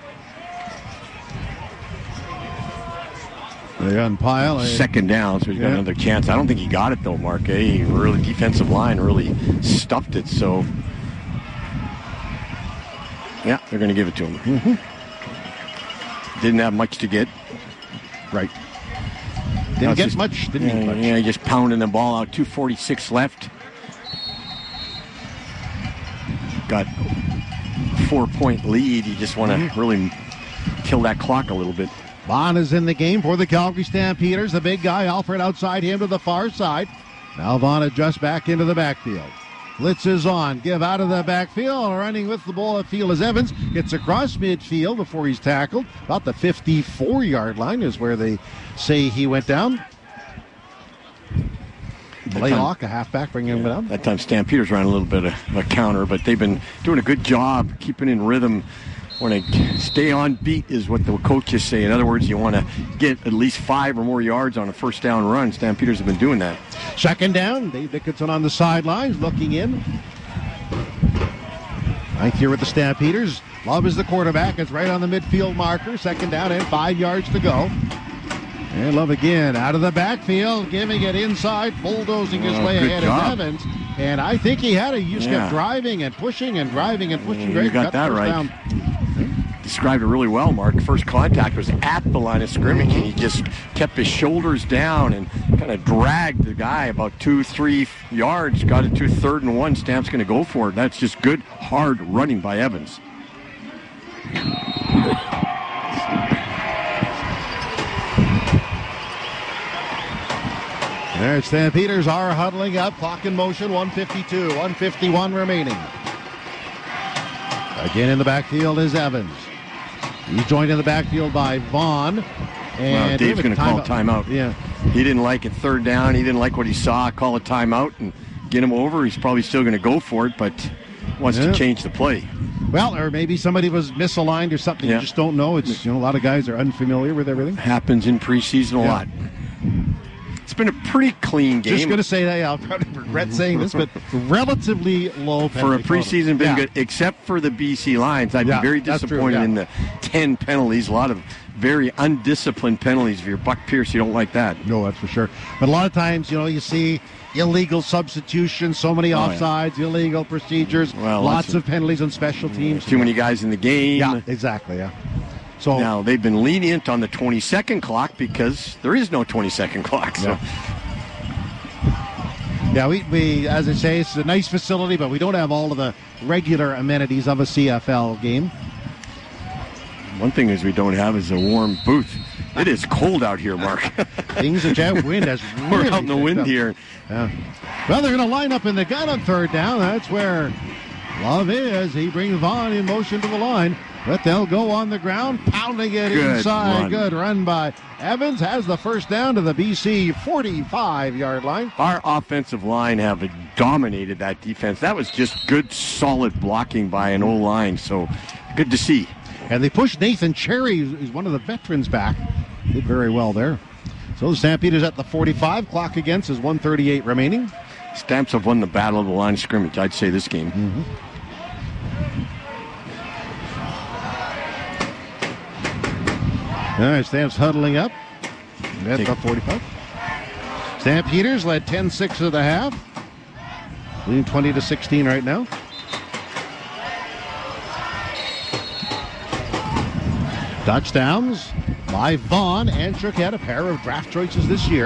They unpile. Second down, so he's got another chance. I don't think he got it, though, Mark. Really defensive line really stuffed it, so... Yeah, they're going to give it to him. Didn't have much to get. Right. Didn't get much. Didn't need much. Yeah, just pounding the ball out. 2:46 left. Got 4-point lead. You just want to really kill that clock a little bit. Vaughn is in the game for the Calgary Stampeders. The big guy, Alfred, outside him to the far side. Now Vaughn adjusts back into the backfield. Blitz is on. Give out of the backfield. Running with the ball at field is Evans. Gets across midfield before he's tackled. About the 54-yard line is where they say he went down. Blaylock, a halfback, bringing him down. That time Stampeders ran a little bit of a counter, but they've been doing a good job keeping in rhythm. Want to stay on beat is what the coaches say. In other words, you want to get at least 5 or more yards on a first down run. Stampeders have been doing that. Second down. Dave Dickinson on the sidelines looking in. Ninth here with the Stampeders. Love is the quarterback. It's right on the midfield marker. Second down and 5 yards to go. And Love again out of the backfield, giving it inside, bulldozing his way ahead of Evans. And I think he had it. He just kept driving and pushing and driving and pushing. You got that right. Down. Described it really well, Mark. First contact was at the line of scrimmage, and he just kept his shoulders down and kind of dragged the guy about 2-3 yards. Got it to 3rd and 1. Stamp's going to go for it. That's just good, hard running by Evans. There, Stampeders are huddling up. Clock in motion, 1:52, 1:51 remaining. Again in the backfield is Evans. He's joined in the backfield by Vaughn. And Dave's going to call a timeout. Yeah. He didn't like it 3rd down. He didn't like what he saw. Call a timeout and get him over. He's probably still going to go for it, but wants to change the play. Well, or maybe somebody was misaligned or something. You just don't know. It's a lot of guys are unfamiliar with everything. Happens in preseason a lot. It's been a pretty clean game. Just going to say that, I'll probably regret saying this, but relatively low for a preseason, been good, except for the BC Lions. I'd be very disappointed in the 10 penalties. A lot of very undisciplined penalties. If you're Buck Pierce, you don't like that. No, that's for sure. But a lot of times, you see illegal substitutions, so many offsides, illegal procedures, lots of penalties on special teams. Too many guys in the game. Yeah, exactly, So now they've been lenient on the 20-second clock because there is no 20-second clock. So. Yeah, we as I say, it's a nice facility, but we don't have all of the regular amenities of a CFL game. One thing is we don't have is a warm booth. It is cold out here, Mark. Things are jet wind has really we're out in the wind here. Yeah. Well, they're going to line up in the gun on 3rd down. That's where Love is. He brings Vaughn in motion to the line. But they'll go on the ground, pounding it inside. Run. Good run by Evans. Has the first down to the BC 45-yard line. Our offensive line have dominated that defense. That was just good, solid blocking by an O-line. So good to see. And they pushed Nathan Cherry, who's one of the veterans, back. Did very well there. So the Stampeders at the 45. Clock against is 1:38 remaining. Stamps have won the battle of the line of scrimmage, I'd say, this game. All right, Stamps huddling up at the 45. Stampeders led 10-6 at the half. Leading 20-16 right now. Touchdowns by Vaughn and Choquette, a pair of draft choices this year.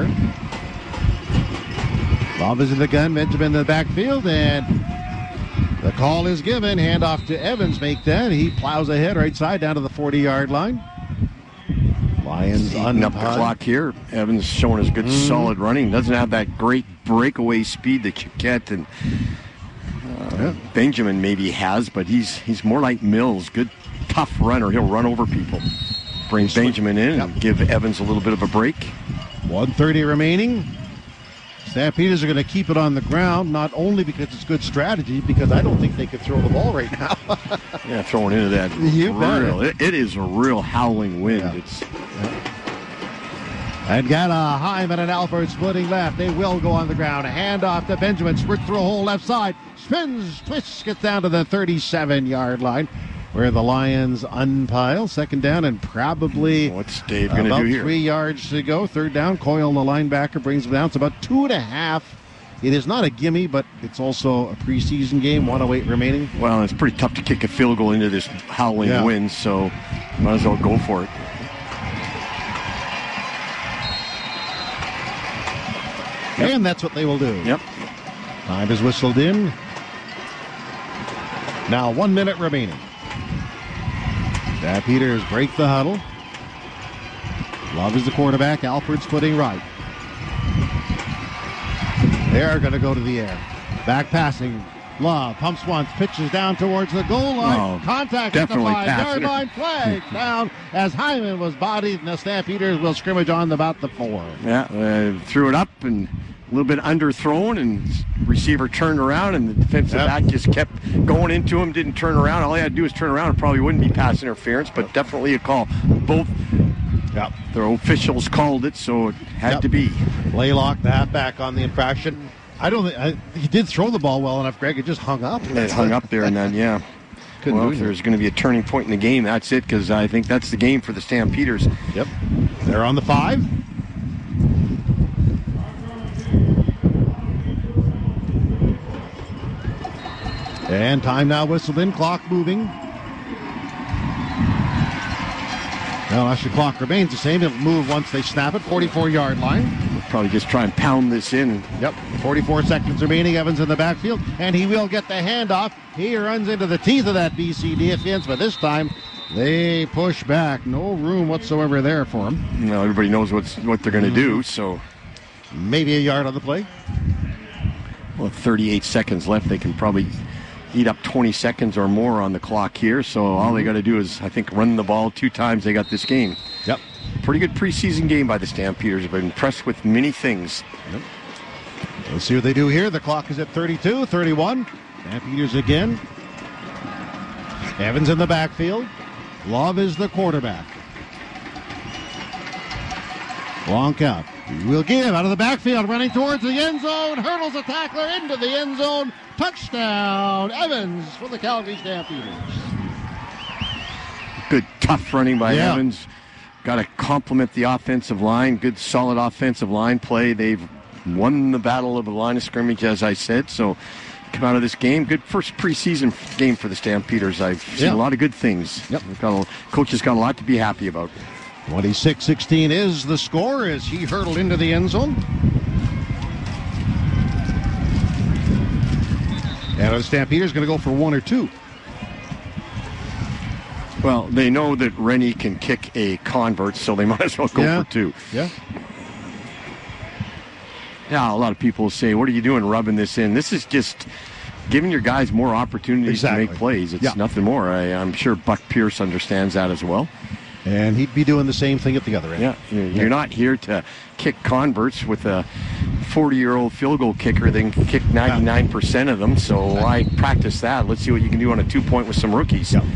Love is in the gun, Benjamin in the backfield, and the call is given. Handoff to Evans, make that. He plows ahead right side down to the 40-yard line. Lions eating up the clock here. Evans showing his good solid running. Doesn't have that great breakaway speed that Choquette and Benjamin maybe has, but he's more like Mills. Good, tough runner. He'll run over people. Bring Benjamin in and give Evans a little bit of a break. 1:30 remaining. Stampeders are going to keep it on the ground, not only because it's good strategy, because I don't think they could throw the ball right now. Throwing into that. It is a real howling wind. And got a Hyman and Alford splitting left. They will go on the ground. A handoff to Benjamin. Sprint through a hole left side. Spins, twists, gets down to the 37-yard line, where the Lions unpile. Second down and probably what's Dave going to do here? 3 yards to go. Third down. Coyle, the linebacker, brings him down. It's about 2.5. It is not a gimme, but it's also a preseason game. 1:08 remaining. Well, it's pretty tough to kick a field goal into this howling wind, so might as well go for it. And that's what they will do. Yep. Time is whistled in. Now 1 minute remaining. Stampeders break the huddle. Love is the quarterback. Alford's footing right. They're going to go to the air. Back passing. Love pumps once, pitches down towards the goal line. Contact at the 5-yard line. Flag down as Hyman was bodied, and the Stampeders will scrimmage on about the 4. Yeah, threw it up and a little bit underthrown, and receiver turned around, and the defensive back just kept going into him, didn't turn around. All he had to do was turn around. It probably wouldn't be pass interference, but definitely a call. Both their officials called it, so it had to be. Laylock, the halfback, on the infraction. I don't think he did throw the ball well enough, Greg. It just hung up. It hung up there, and then, well, if there's going to be a turning point in the game, that's it, because I think that's the game for the Stampeders. Yep. They're on the 5. And time now whistled in, clock moving. Well, actually, clock remains the same. It'll move once they snap it, 44-yard line. We'll probably just try and pound this in. Yep, 44 seconds remaining. Evans in the backfield, and he will get the handoff. He runs into the teeth of that BC defense, but this time they push back. No room whatsoever there for him. Well, everybody knows what they're going to do, so... Maybe a yard on the play. Well, 38 seconds left. They can probably eat up 20 seconds or more on the clock here, so all they got to do is, I think, run the ball 2 times. They got this game. Yep. Pretty good preseason game by the Stampeders. I've been impressed with many things. Yep. Let's see what they do here. The clock is at 32, 31. Stampeders again. Evans in the backfield. Love is the quarterback. Long count. He will give out of the backfield, running towards the end zone. Hurdles a tackler into the end zone. Touchdown, Evans for the Calgary Stampeders. Good, tough running by Evans. Got to compliment the offensive line. Good, solid offensive line play. They've won the battle of the line of scrimmage, as I said. So, come out of this game. Good first preseason game for the Stampeders. I've seen a lot of good things. Yep. Coach has got a lot to be happy about. 26-16 is the score as he hurtled into the end zone. And the Stampeders going to go for 1 or 2. Well, they know that Rennie can kick a convert, so they might as well go for 2. Yeah. Yeah, a lot of people say, what are you doing rubbing this in? This is just giving your guys more opportunities to make plays. It's nothing more. I'm sure Buck Pierce understands that as well. And he'd be doing the same thing at the other end. Yeah, you're not here to kick converts with a 40-year-old field goal kicker that can kick 99% of them. So why practice that? Let's see what you can do on a 2-point with some rookies. Yep.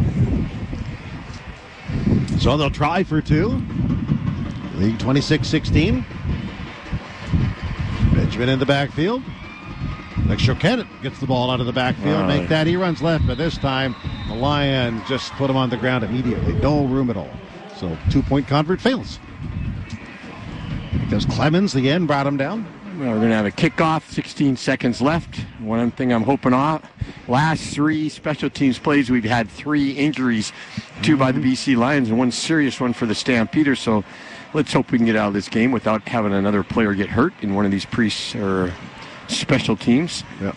So they'll try for 2. League 26-16. Benjamin in the backfield. Like Choquette gets the ball out of the backfield. Make that. He runs left, but this time the Lions just put him on the ground immediately. No room at all. So 2-point convert fails. Because Clemens, the end, brought him down. Well, we're going to have a kickoff, 16 seconds left. One thing I'm hoping on, last 3 special teams plays, we've had 3 injuries, 2 by the BC Lions and 1 serious one for the Stampeders. So let's hope we can get out of this game without having another player get hurt in one of these special teams. Yeah.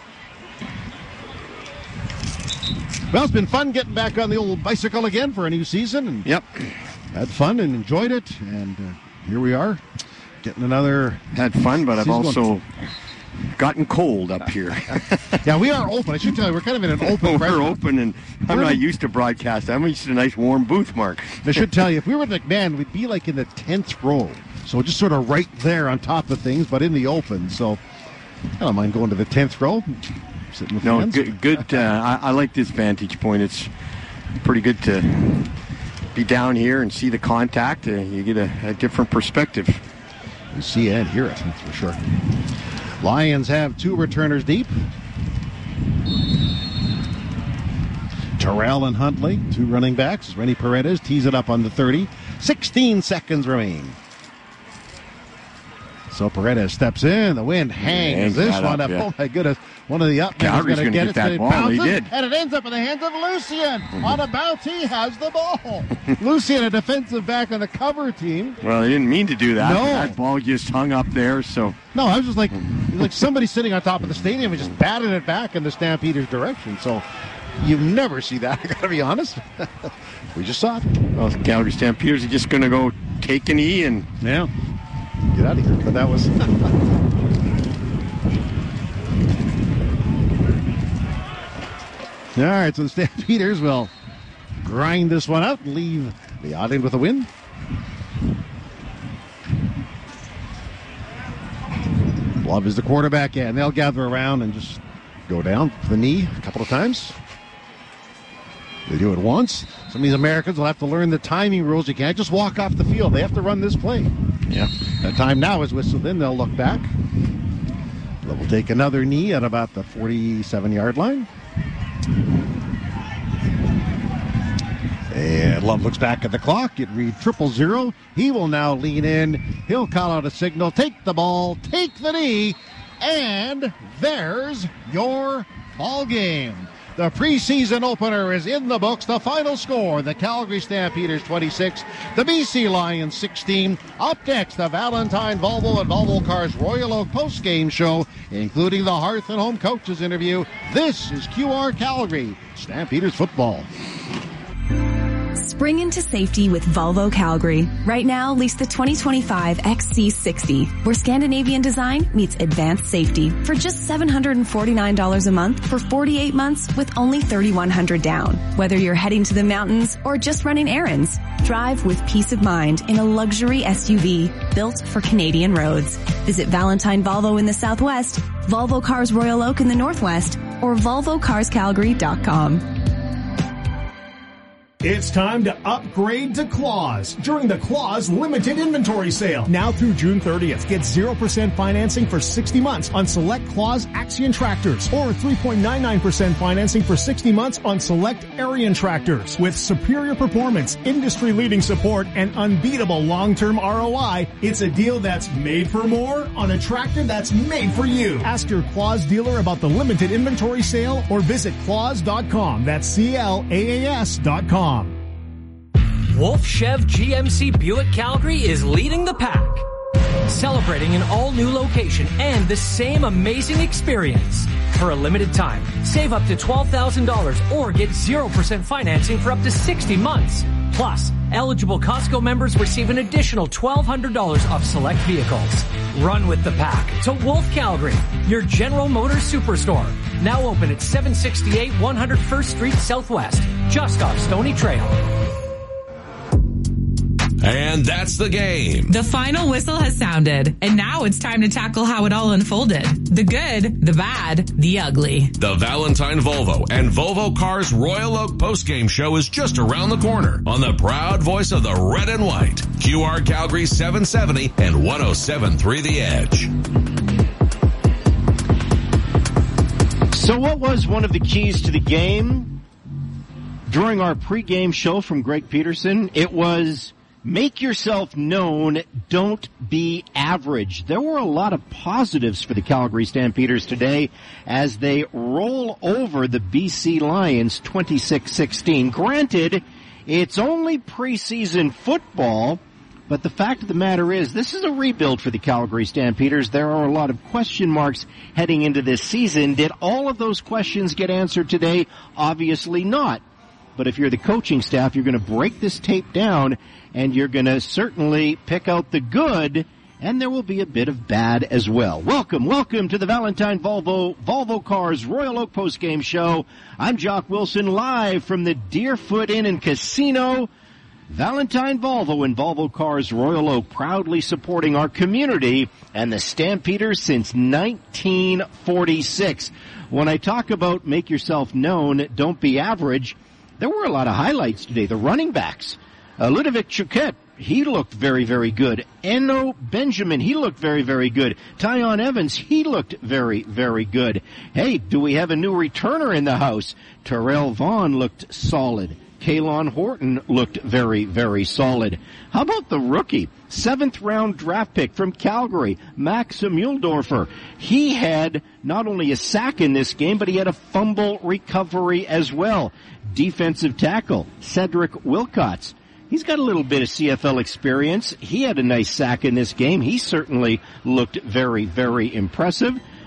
Well, it's been fun getting back on the old bicycle again for a new season. And had fun and enjoyed it. And here we are, getting another. Had fun, but I've also gotten cold up here. Yeah, we are open. I should tell you, we're kind of in an open We're open, and I'm not used to broadcast. I'm used to a nice warm booth, Mark. I should tell you, if we were at McMahon, we'd be like in the 10th row. So just sort of right there on top of things, but in the open. So I don't mind going to the 10th row. Sitting with fans. Good. I like this vantage point. It's pretty good to be down here and see the contact. You get a different perspective. You see and hear it, that's for sure. Lions have 2 returners deep. Terrell and Huntley, 2 running backs. Rennie Paredes tees it up on the 30. 16 seconds remain. So Paredes steps in. The wind hangs this one up. Yeah. Oh, my goodness. One of the up men is going to get it. That ball. He did. And it ends up in the hands of Lucien. On a bounce, he has the ball. Lucien, a defensive back on the cover team. Well, he didn't mean to do that. No. That ball just hung up there. So no, I was just like somebody sitting on top of the stadium and just batted it back in the Stampeders' direction. So You never see that, I gotta be honest. We just saw it. Well, the Calgary Stampeders are just going to go take an E and get out of here. But that was... All right, so the Stampeders will grind this one out and leave the Island with a win. Love is the quarterback, and they'll gather around and just go down for the knee a couple of times. They do it once. Some of these Americans will have to learn the timing rules. You can't just walk off the field. They have to run this play. Yeah. The time now is whistled in. They'll look back. They'll take another knee at about the 47-yard line. And Love looks back at the clock. It reads 0-0. He will now lean in. He'll call out a signal. Take the ball. Take the knee. And there's your ball game. The preseason opener is in the books. The final score, the Calgary Stampeders 26, the BC Lions 16. Up next, the Valentine Volvo and Volvo Cars Royal Oak postgame show, including the Hearth and Home Coaches interview. This is QR Calgary Stampeders football. Spring into safety with Volvo Calgary. Right now, lease the 2025 XC60, where Scandinavian design meets advanced safety for just $749 a month for 48 months with only $3,100 down. Whether you're heading to the mountains or just running errands, drive with peace of mind in a luxury SUV built for Canadian roads. Visit Valentine Volvo in the Southwest, Volvo Cars Royal Oak in the Northwest, or VolvoCarsCalgary.com. It's time to upgrade to Claus during the Claus Limited Inventory Sale. Now through June 30th, get 0% financing for 60 months on select Claus Axion tractors or 3.99% financing for 60 months on select Arion tractors. With superior performance, industry-leading support, and unbeatable long-term ROI, it's a deal that's made for more on a tractor that's made for you. Ask your Claus dealer about the Limited Inventory Sale or visit Claus.com. That's CLAAS.com. Wolf Chev GMC Buick Calgary is leading the pack, celebrating an all-new location and the same amazing experience. For a limited time, save up to $12,000 or get 0% financing for up to 60 months. Plus, eligible Costco members receive an additional $1,200 off select vehicles. Run with the pack to Wolf Calgary, your General Motors superstore. Now open at 768 101st Street Southwest, just off Stony Trail. And that's the game. The final whistle has sounded, and now it's time to tackle how it all unfolded. The good, the bad, the ugly. The Valentine Volvo and Volvo Cars Royal Oak postgame show is just around the corner on the proud voice of the red and white. QR Calgary 770 and 107.3 The Edge. So what was one of the keys to the game during our pregame show from Greg Peterson? It was make yourself known, don't be average. There were a lot of positives for the Calgary Stampeders today as they roll over the BC Lions 26-16. Granted, it's only preseason football, but the fact of the matter is this is a rebuild for the Calgary Stampeders. There are a lot of question marks heading into this season. Did all of those questions get answered today? Obviously not. But if you're the coaching staff, you're going to break this tape down and you're going to certainly pick out the good, and there will be a bit of bad as well. Welcome to the Valentine Volvo Cars Royal Oak postgame show. I'm Jock Wilson, live from the Deerfoot Inn and Casino. Valentine Volvo and Volvo Cars Royal Oak proudly supporting our community and the Stampeders since 1946. When I talk about make yourself known, don't be average, there were a lot of highlights today. The running backs. Ludovic Choquette, he looked very, very good. Eno Benjamin, he looked very, very good. Tyon Evans, he looked very, very good. Hey, do we have a new returner in the house? Terrell Vaughn looked solid. Kalon Horton looked very, very solid. How about the rookie? 7th-round draft pick from Calgary, Max Muhldorfer. He had not only a sack in this game, but he had a fumble recovery as well. Defensive tackle, Cedric Wilcots. He's got a little bit of CFL experience. He had a nice sack in this game. He certainly looked very, very impressive.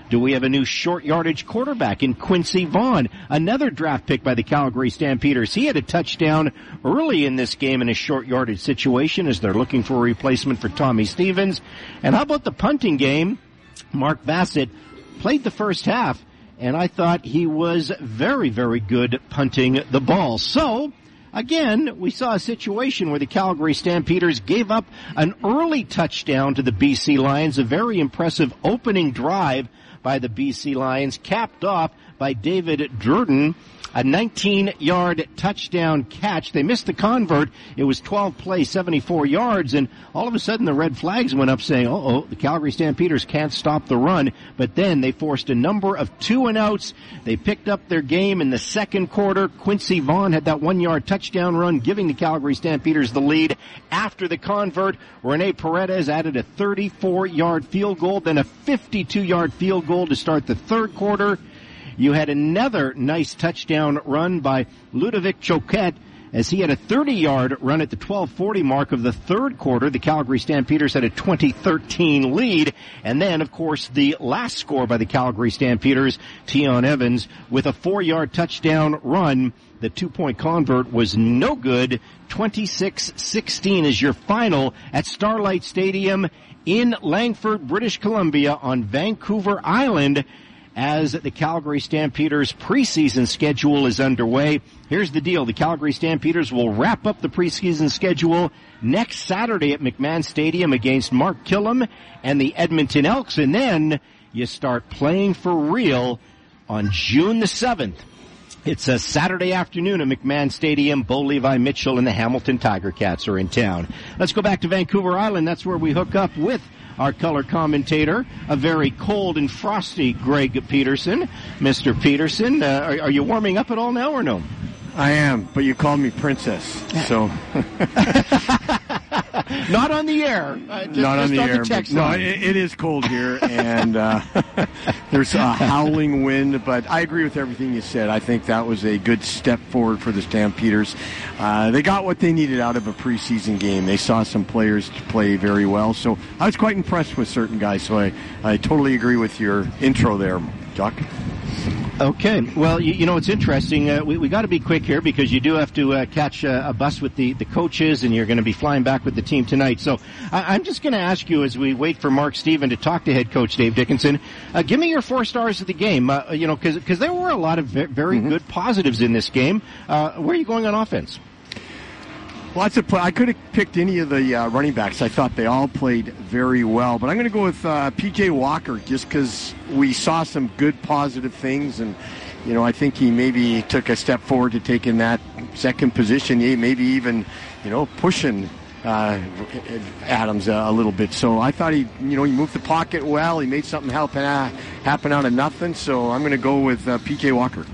Do we have a new short yardage quarterback in Quincy Vaughn, another draft pick by the Calgary Stampeders? He had a touchdown early in this game in a short yardage situation as they're looking for a replacement for Tommy Stevens. And how about the punting game? Mark Bassett played the first half, and I thought he was very, very good punting the ball. So, again, we saw a situation where the Calgary Stampeders gave up an early touchdown to the BC Lions, a very impressive opening drive by the BC Lions, capped off by David Durden, a 19-yard touchdown catch. They missed the convert. It was 12 plays, 74 yards, and all of a sudden the red flags went up saying, the Calgary Stampeders can't stop the run. But then they forced a number of 2-and-outs. They picked up their game in the second quarter. Quincy Vaughn had that 1-yard touchdown run, giving the Calgary Stampeders the lead. After the convert, Rene Paredes added a 34-yard field goal, then a 52-yard field goal to start the third quarter. You had another nice touchdown run by Ludovic Choquette as he had a 30-yard run at the 12:40 mark of the third quarter. The Calgary Stampeders had a 20-13 lead. And then, of course, the last score by the Calgary Stampeders, Tion Evans, with a 4-yard touchdown run. The 2-point convert was no good. 26-16 is your final at Starlight Stadium in Langford, British Columbia on Vancouver Island, as the Calgary Stampeders preseason schedule is underway. Here's the deal. The Calgary Stampeders will wrap up the preseason schedule next Saturday at McMahon Stadium against Mark Killam and the Edmonton Elks. And then you start playing for real on June the 7th. It's a Saturday afternoon at McMahon Stadium. Bo Levi Mitchell and the Hamilton Tiger Cats are in town. Let's go back to Vancouver Island. That's where we hook up with our color commentator, a very cold and frosty Greg Peterson. Mr. Peterson, are you warming up at all now or no? I am, but you called me Princess, so. Not on the air. Not on the air. No, it is cold here, and there's a howling wind, but I agree with everything you said. I think that was a good step forward for the Stampeders. They got what they needed out of a preseason game. They saw some players play very well, so I was quite impressed with certain guys, so I totally agree with your intro there, Jock. Okay. Well, you know, it's interesting. We got to be quick here because you do have to catch a bus with the coaches, and you're going to be flying back with the team tonight. So I'm just going to ask you, as we wait for Mark Steven to talk to head coach Dave Dickinson, give me your 4 stars of the game, because there were a lot of very good positives in this game. Where are you going on offense? Lots of play. I could have picked any of the running backs. I thought they all played very well. But I'm going to go with P.J. Walker just because we saw some good positive things. And, you know, I think he maybe took a step forward to taking that second position, maybe even, pushing Adams a little bit. So I thought he moved the pocket well. He made something happen out of nothing. So I'm going to go with P.J. Walker.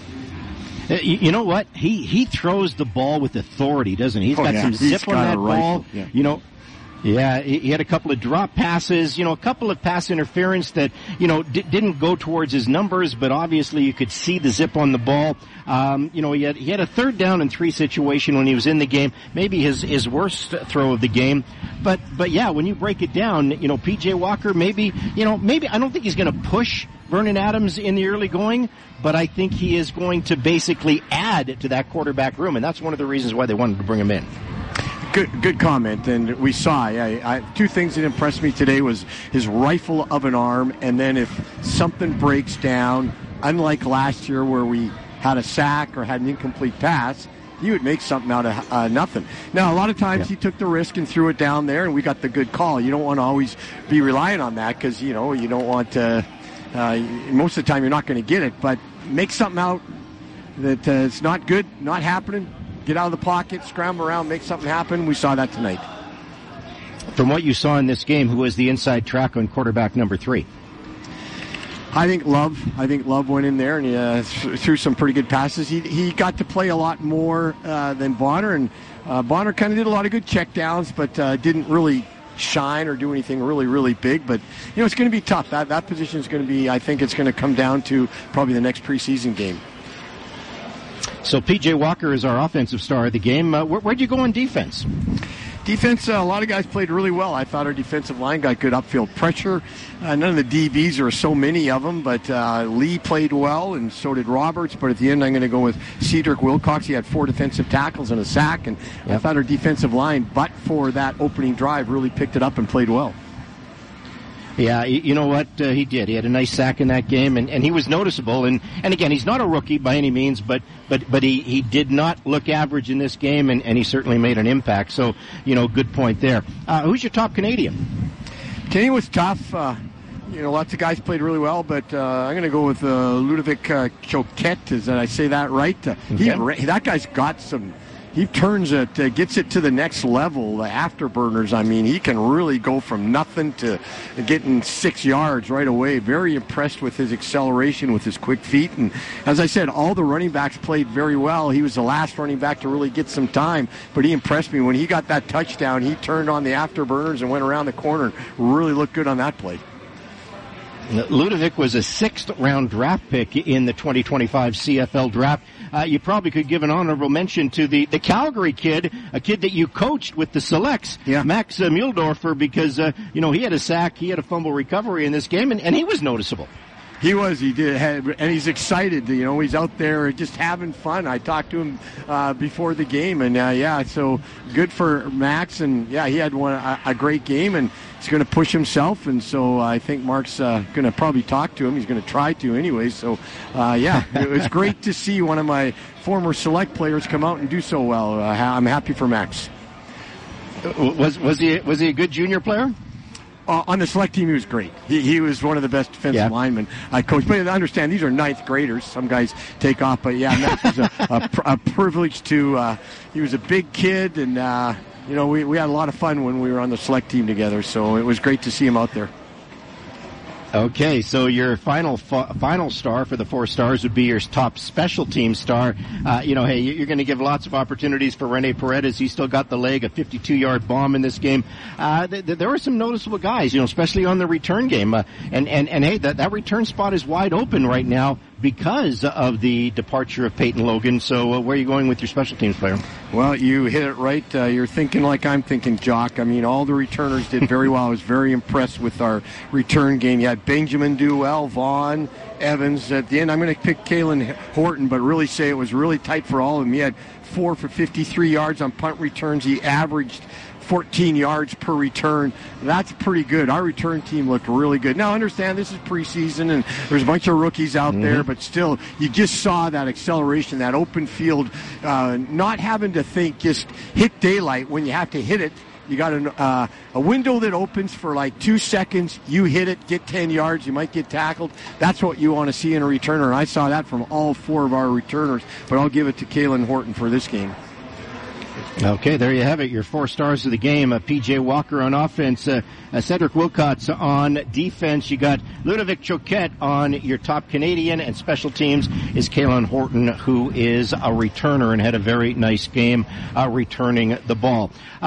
You know what? He throws the ball with authority, doesn't he? He's got some zip on that ball. Yeah. He had a couple of drop passes, a couple of pass interference that, didn't go towards his numbers, but obviously you could see the zip on the ball. He had a 3rd down and 3 situation when he was in the game, maybe his worst throw of the game. But yeah, when you break it down, P.J. Walker, maybe I don't think he's going to push Vernon Adams in the early going, but I think he is going to basically add to that quarterback room, and that's one of the reasons why they wanted to bring him in. Good comment, and we saw. 2 things that impressed me today was his rifle of an arm, and then if something breaks down, unlike last year where we had a sack or had an incomplete pass, he would make something out of nothing. Now, a lot of times he took the risk and threw it down there, and we got the good call. You don't want to always be relying on that because, you don't want to, most of the time you're not going to get it, but make something out that it's not good, not happening. Get out of the pocket, scramble around, make something happen. We saw that tonight. From what you saw in this game, who was the inside track on quarterback number 3? I think Love went in there and he threw some pretty good passes. He got to play a lot more than Bonner, and Bonner kind of did a lot of good checkdowns, but didn't really shine or do anything really, really big. But, it's going to be tough. That position is going to be, I think it's going to come down to probably the next preseason game. So P.J. Walker is our offensive star of the game. Where'd you go on defense? Defense, a lot of guys played really well. I thought our defensive line got good upfield pressure. None of the DBs, there are so many of them, but Lee played well, and so did Roberts. But at the end, I'm going to go with Cedric Wilcox. He had 4 defensive tackles and a sack, and I thought our defensive line, but for that opening drive, really picked it up and played well. Yeah, you know what? He did. He had a nice sack in that game, and he was noticeable. And again, he's not a rookie by any means, but he did not look average in this game, and he certainly made an impact. So, good point there. Who's your top Canadian? Canadian was tough. Lots of guys played really well, but I'm going to go with Ludovic Choquette. Did I say that right? That guy's got some... He turns it, gets it to the next level, the afterburners. I mean, he can really go from nothing to getting 6 yards right away. Very impressed with his acceleration, with his quick feet. And as I said, all the running backs played very well. He was the last running back to really get some time, but he impressed me. When he got that touchdown, he turned on the afterburners and went around the corner and really looked good on that play. Ludovic was a 6th-round draft pick in the 2025 CFL draft. You probably could give an honorable mention to the Calgary kid, a kid that you coached with the Selects, Max Muhldorfer, because, he had a sack, he had a fumble recovery in this game, and he was noticeable. He did, and he's excited. He's out there just having fun. I talked to him before the game, and so good for Max. And he had a great game, and he's going to push himself. And so I think Mark's going to probably talk to him. He's going to try to anyway. So it was great to see one of my former Select players come out and do so well. I'm happy for Max. Was he a good junior player? On the Select team, he was great. He was one of the best defensive linemen I coached. But I understand these are 9th graders. Some guys take off, but Max was a privilege to. He was a big kid, and we had a lot of fun when we were on the Select team together. So it was great to see him out there. Okay, so your final star for the 4 stars would be your top special team star. You're going to give lots of opportunities for Rene Paredes. He's still got the leg, a 52-yard bomb in this game. There were some noticeable guys, especially on the return game. That return spot is wide open right now because of the departure of Peyton Logan. So where are you going with your special teams player? Well, you hit it right. You're thinking like I'm thinking, Jock. I mean, all the returners did very well. I was very impressed with our return game. You had Benjamin do well, Vaughn, Evans. At the end, I'm going to pick Kalen Horton, but really say it was really tight for all of them. He had 4 for 53 yards on punt returns. He averaged 14 yards per return. That's pretty good. Our return team looked really good. Now, understand this is preseason, and there's a bunch of rookies out there, but still, you just saw that acceleration, that open field, not having to think, just hit daylight when you have to hit it. You got a window that opens for like 2 seconds. You hit it, get 10 yards. You might get tackled. That's what you want to see in a returner. And I saw that from all 4 of our returners, but I'll give it to Kalen Horton for this game. Okay, there you have it. Your 4 stars of the game. P.J. Walker on offense, Cedric Wilcox on defense. You got Ludovic Choquette on your top Canadian, and special teams is Kalen Horton, who is a returner and had a very nice game returning the ball.